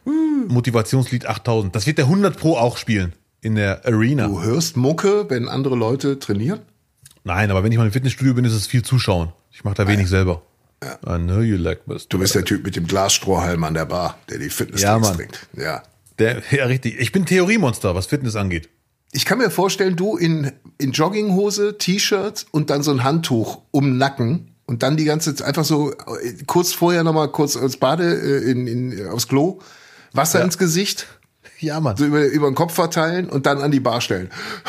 Motivationslied 8000. Das wird der 100 Pro auch spielen in der Arena. Du hörst Mucke, wenn andere Leute trainieren? Nein, aber wenn ich mal im Fitnessstudio bin, ist es viel Zuschauen. Ich mache da wenig selber. I know you like Mr. Du bist der Typ mit dem Glasstrohhalm an der Bar, der die Fitness-Drinks trinkt. Ja. Ja, richtig. Ich bin Theoriemonster, was Fitness angeht. Ich kann mir vorstellen, du in Jogginghose, T-Shirt und dann so ein Handtuch um den Nacken und dann die ganze Zeit einfach so kurz vorher nochmal kurz ins aufs Klo, Wasser ins Gesicht, Ja, Mann. so über den Kopf verteilen und dann an die Bar stellen.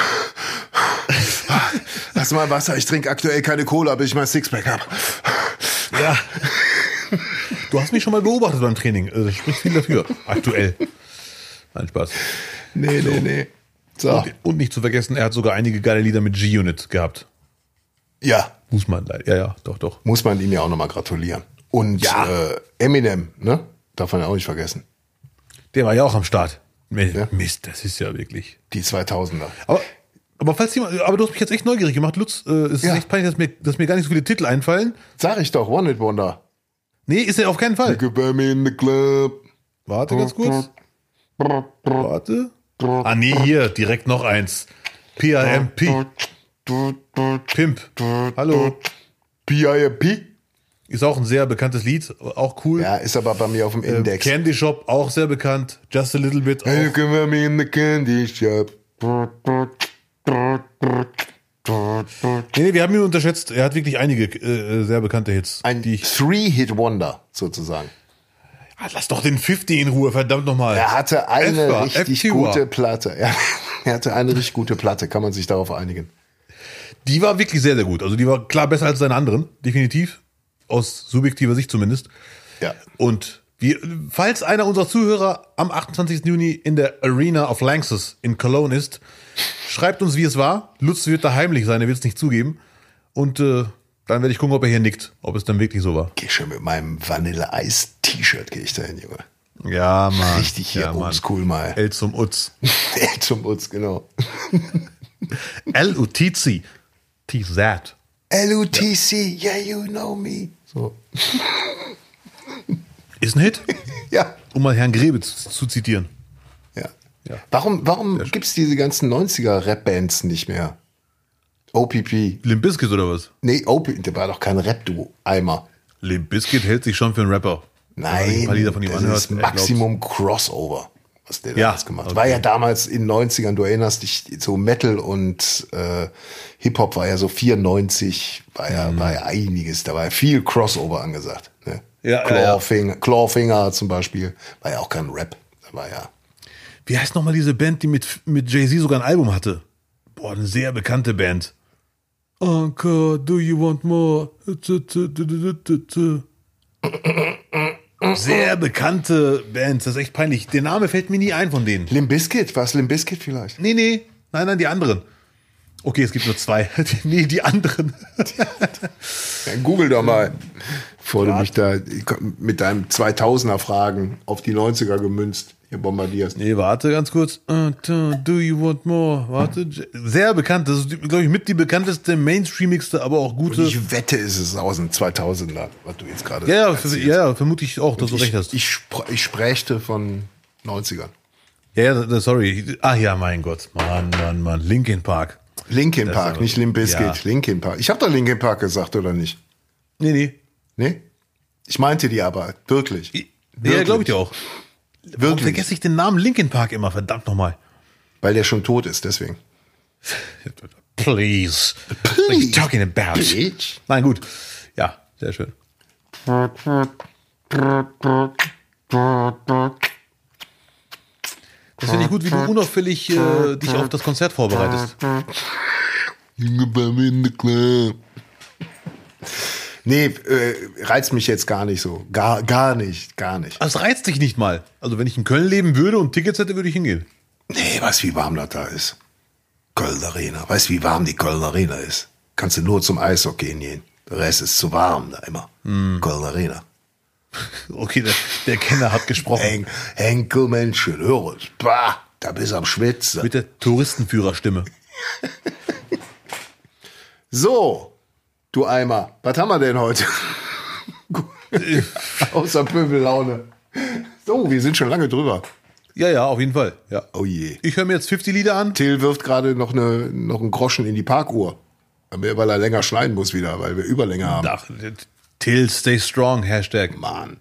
Lass mal Wasser, ich trinke aktuell keine Cola, bis ich mein Sixpack hab. Ja. Du hast mich schon mal beobachtet beim Training. Das spricht viel dafür. Aktuell. Nein, Spaß. Nee. So. Und nicht zu vergessen, er hat sogar einige geile Lieder mit G-Unit gehabt. Ja, Muss man leider. Ja, doch. muss man ihm ja auch nochmal gratulieren. Und Eminem, ne? Darf man ja auch nicht vergessen. Der war ja auch am Start. Ja. Mist, das ist ja wirklich. Die 2000er. Aber falls jemand, aber du hast mich jetzt echt neugierig gemacht, Lutz. Es ist echt peinlich, dass mir gar nicht so viele Titel einfallen. Sag ich doch, One Hit Wonder. Nee, ist er auf keinen Fall. Give me in the club. Warte ganz kurz. Warte. Ah nee, hier, direkt noch eins. P.I.M.P. Pimp. Hallo. P.I.M.P. Ist auch ein sehr bekanntes Lied, auch cool. Ja, ist aber bei mir auf dem Index. Candy Shop, auch sehr bekannt. Just a Little Bit. Hey, Auch. give me in the candy shop. Nee, wir haben ihn unterschätzt. Er hat wirklich einige sehr bekannte Hits. Ein Three-Hit-Wonder, sozusagen. Ah, lass doch den 50 in Ruhe, verdammt nochmal. Er hatte eine richtig F-Tour. gute Platte. Ja, er hatte eine richtig gute Platte, kann man sich darauf einigen. Die war wirklich sehr, sehr gut. Also die war klar besser als seine anderen, definitiv. Aus subjektiver Sicht zumindest. Ja. Und falls einer unserer Zuhörer am 28. Juni in der Arena of Lanxess in Cologne ist, schreibt uns, wie es war. Lutz wird da heimlich sein, er wird es nicht zugeben. Und dann werde ich gucken, ob er hier nickt, ob es dann wirklich so war. Geh schon mit meinem Vanille-Eis-T-Shirt gehe ich dahin, Junge. Ja, Mann. Richtig hier ja, oldschool mal. L zum Utz. Zum Utz, genau. L-U-T-Z. T-Z. L-U-T-C, yeah, you know me. So. Ist ein Hit, Ja. um mal Herrn Grebe zu zitieren. Ja. Ja. Warum gibt es diese ganzen 90er-Rap-Bands nicht mehr? OPP. Limp Bizkit oder was? Nee, der war doch kein Rap, du Eimer. Limp Bizkit hält sich schon für einen Rapper. Wenn man sich ein paar Lieder von ihm das anhört, ist Maximum Crossover, was der Ja, damals gemacht hat. okay. War ja damals in den 90ern, du erinnerst dich, so Metal und Hip-Hop war ja so 94, war ja einiges, da war ja viel Crossover angesagt. Ne? Ja, Clawfinger zum Beispiel, war ja auch kein Rap, da war ja... Wie heißt nochmal diese Band, die mit Jay-Z sogar ein Album hatte? Boah, eine sehr bekannte Band. Encore, do you want more? Sehr bekannte Bands, das ist echt peinlich. Der Name fällt mir nie ein von denen. Limp Bizkit, war es Limp Bizkit vielleicht? Nee. Nein, die anderen. Okay, es gibt nur zwei. Nee, die anderen. Ja, Google doch mal, bevor du mich da mit deinem 2000er Fragen auf die 90er gemünzt hier bombardierst. Nee, warte ganz kurz. Do you want more? Warte. Sehr bekannt. Das ist, glaube ich, mit die bekannteste, mainstreamigste, aber auch gute. Ich wette, es ist aus den 2000er, was du jetzt gerade Ja, erzählst. vermute ich auch, dass du recht hast. Ich sprächte von 90ern. Ja, sorry. Ach ja, mein Gott. Mann. Linkin Park. Linkin Das Park, ist nicht Limp Bizkit. ja. Linkin Park. Ich habe doch Linkin Park gesagt, oder nicht? Nee. Nee? Ich meinte die aber, wirklich. Ja, glaube ich dir auch. Warum Wirklich. vergesse ich den Namen Linkin Park immer? Verdammt nochmal. Weil der schon tot ist, deswegen. Please. What are you talking about? Bitch. Nein, gut. Ja, sehr schön. Das finde ich gut, wie du unauffällig dich auf das Konzert vorbereitest. Nee, reizt mich jetzt gar nicht so. Gar nicht. Das reizt dich nicht mal. Also wenn ich in Köln leben würde und Tickets hätte, würde ich hingehen. Nee, weißt du, wie warm das da ist? Köln Arena. Weißt du, wie warm die Köln Arena ist? Kannst du nur zum Eishockey gehen. Der Rest ist zu warm da immer. Köln Arena. Okay, der Kenner hat gesprochen. Henkel Menschen, hör es. Bah, da bist du am Schwitzen. Mit der Touristenführerstimme. So, du Eimer, was haben wir denn heute? Außer Pöbellaune. So, wir sind schon lange drüber. Ja, auf jeden Fall. Ja. Oh je. Ich höre mir jetzt 50 Lieder an. Till wirft gerade noch einen Groschen in die Parkuhr. Weil er länger schneiden muss wieder, weil wir Überlänge haben. Ach, Till, stay strong, Hashtag. Mann.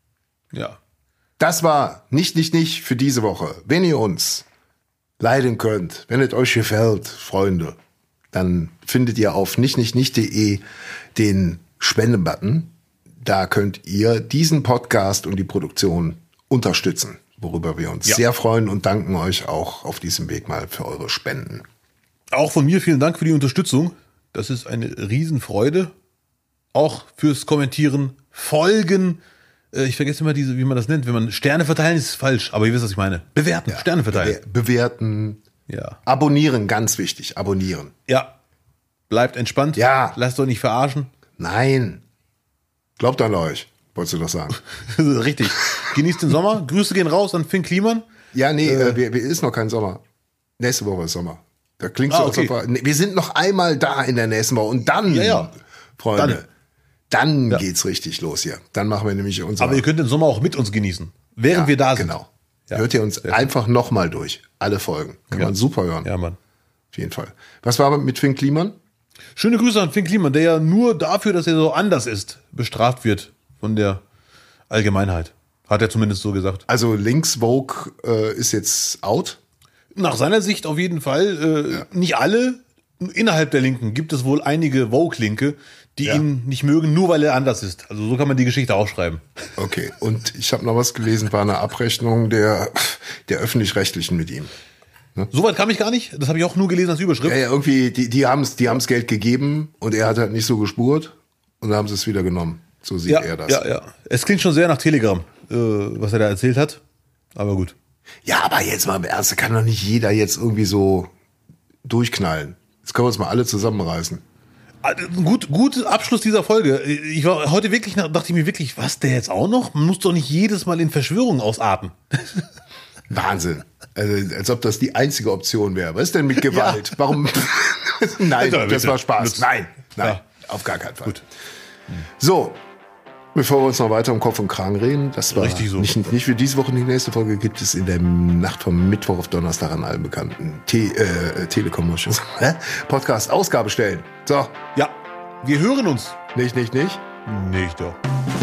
Ja. Das war nicht für diese Woche. Wenn ihr uns leiden könnt, wenn es euch gefällt, Freunde, dann findet ihr auf nicht.de den Spenden-Button. Da könnt ihr diesen Podcast und die Produktion unterstützen, worüber wir uns sehr freuen und danken euch auch auf diesem Weg mal für eure Spenden. Auch von mir vielen Dank für die Unterstützung. Das ist eine Riesenfreude. Auch fürs Kommentieren, Folgen. Ich vergesse immer wie man das nennt. Wenn man Sterne verteilen, ist falsch. Aber ihr wisst, was ich meine. Bewerten, ja, Sterne verteilen. Bewerten. Ja. Abonnieren, ganz wichtig. Abonnieren. Ja. Bleibt entspannt. Ja. Lasst euch nicht verarschen. Nein. Glaubt an euch, wolltest du doch sagen. Richtig. Genießt den Sommer. Grüße gehen raus an Finn Kliman. Ja, nee, wir ist noch kein Sommer. Nächste Woche ist Sommer. Da klingt so, als ob wir sind noch einmal da in der nächsten Woche. Und dann, Freunde, dann geht's richtig los hier. Dann machen wir nämlich unser... Aber ihr könnt den Sommer auch mit uns genießen, während wir da sind. Genau. Ja. Hört ihr uns einfach nochmal durch. Alle Folgen. Kann man super hören. Ja, Mann. Auf jeden Fall. Was war mit Finn Kliman? Schöne Grüße an Finn Kliman, der ja nur dafür, dass er so anders ist, bestraft wird von der Allgemeinheit. Hat er zumindest so gesagt. Also links Vogue ist jetzt out? Nach seiner Sicht auf jeden Fall. Nicht alle. Innerhalb der Linken gibt es wohl einige Vogue-Linke, die ihn nicht mögen, nur weil er anders ist. Also so kann man die Geschichte aufschreiben. Okay, und ich habe noch was gelesen, war eine Abrechnung der Öffentlich-Rechtlichen mit ihm. Ne? Soweit kam ich gar nicht. Das habe ich auch nur gelesen als Überschrift. Ja, irgendwie, die haben's Geld gegeben und er hat halt nicht so gespurt und dann haben sie es wieder genommen. So sieht er das. Ja. Es klingt schon sehr nach Telegram, was er da erzählt hat. Aber gut. Ja, aber jetzt mal im Ernst, da kann doch nicht jeder jetzt irgendwie so durchknallen. Jetzt können wir uns mal alle zusammenreißen. Gut Abschluss dieser Folge. Ich war heute wirklich, dachte ich mir wirklich, was, der jetzt auch noch? Man muss doch nicht jedes Mal in Verschwörungen ausarten. Wahnsinn. Also, als ob das die einzige Option wäre. Was ist denn mit Gewalt? Ja. Warum? Nein, das war Spaß. Nein, auf gar keinen Fall. Gut. So, bevor wir uns noch weiter um Kopf und Kragen reden, das war richtig so. Nicht für diese Woche. Die nächste Folge gibt es in der Nacht vom Mittwoch auf Donnerstag an allen bekannten Telekom Podcast Ausgabe stellen. So. Ja, wir hören uns. Nicht. Nicht doch.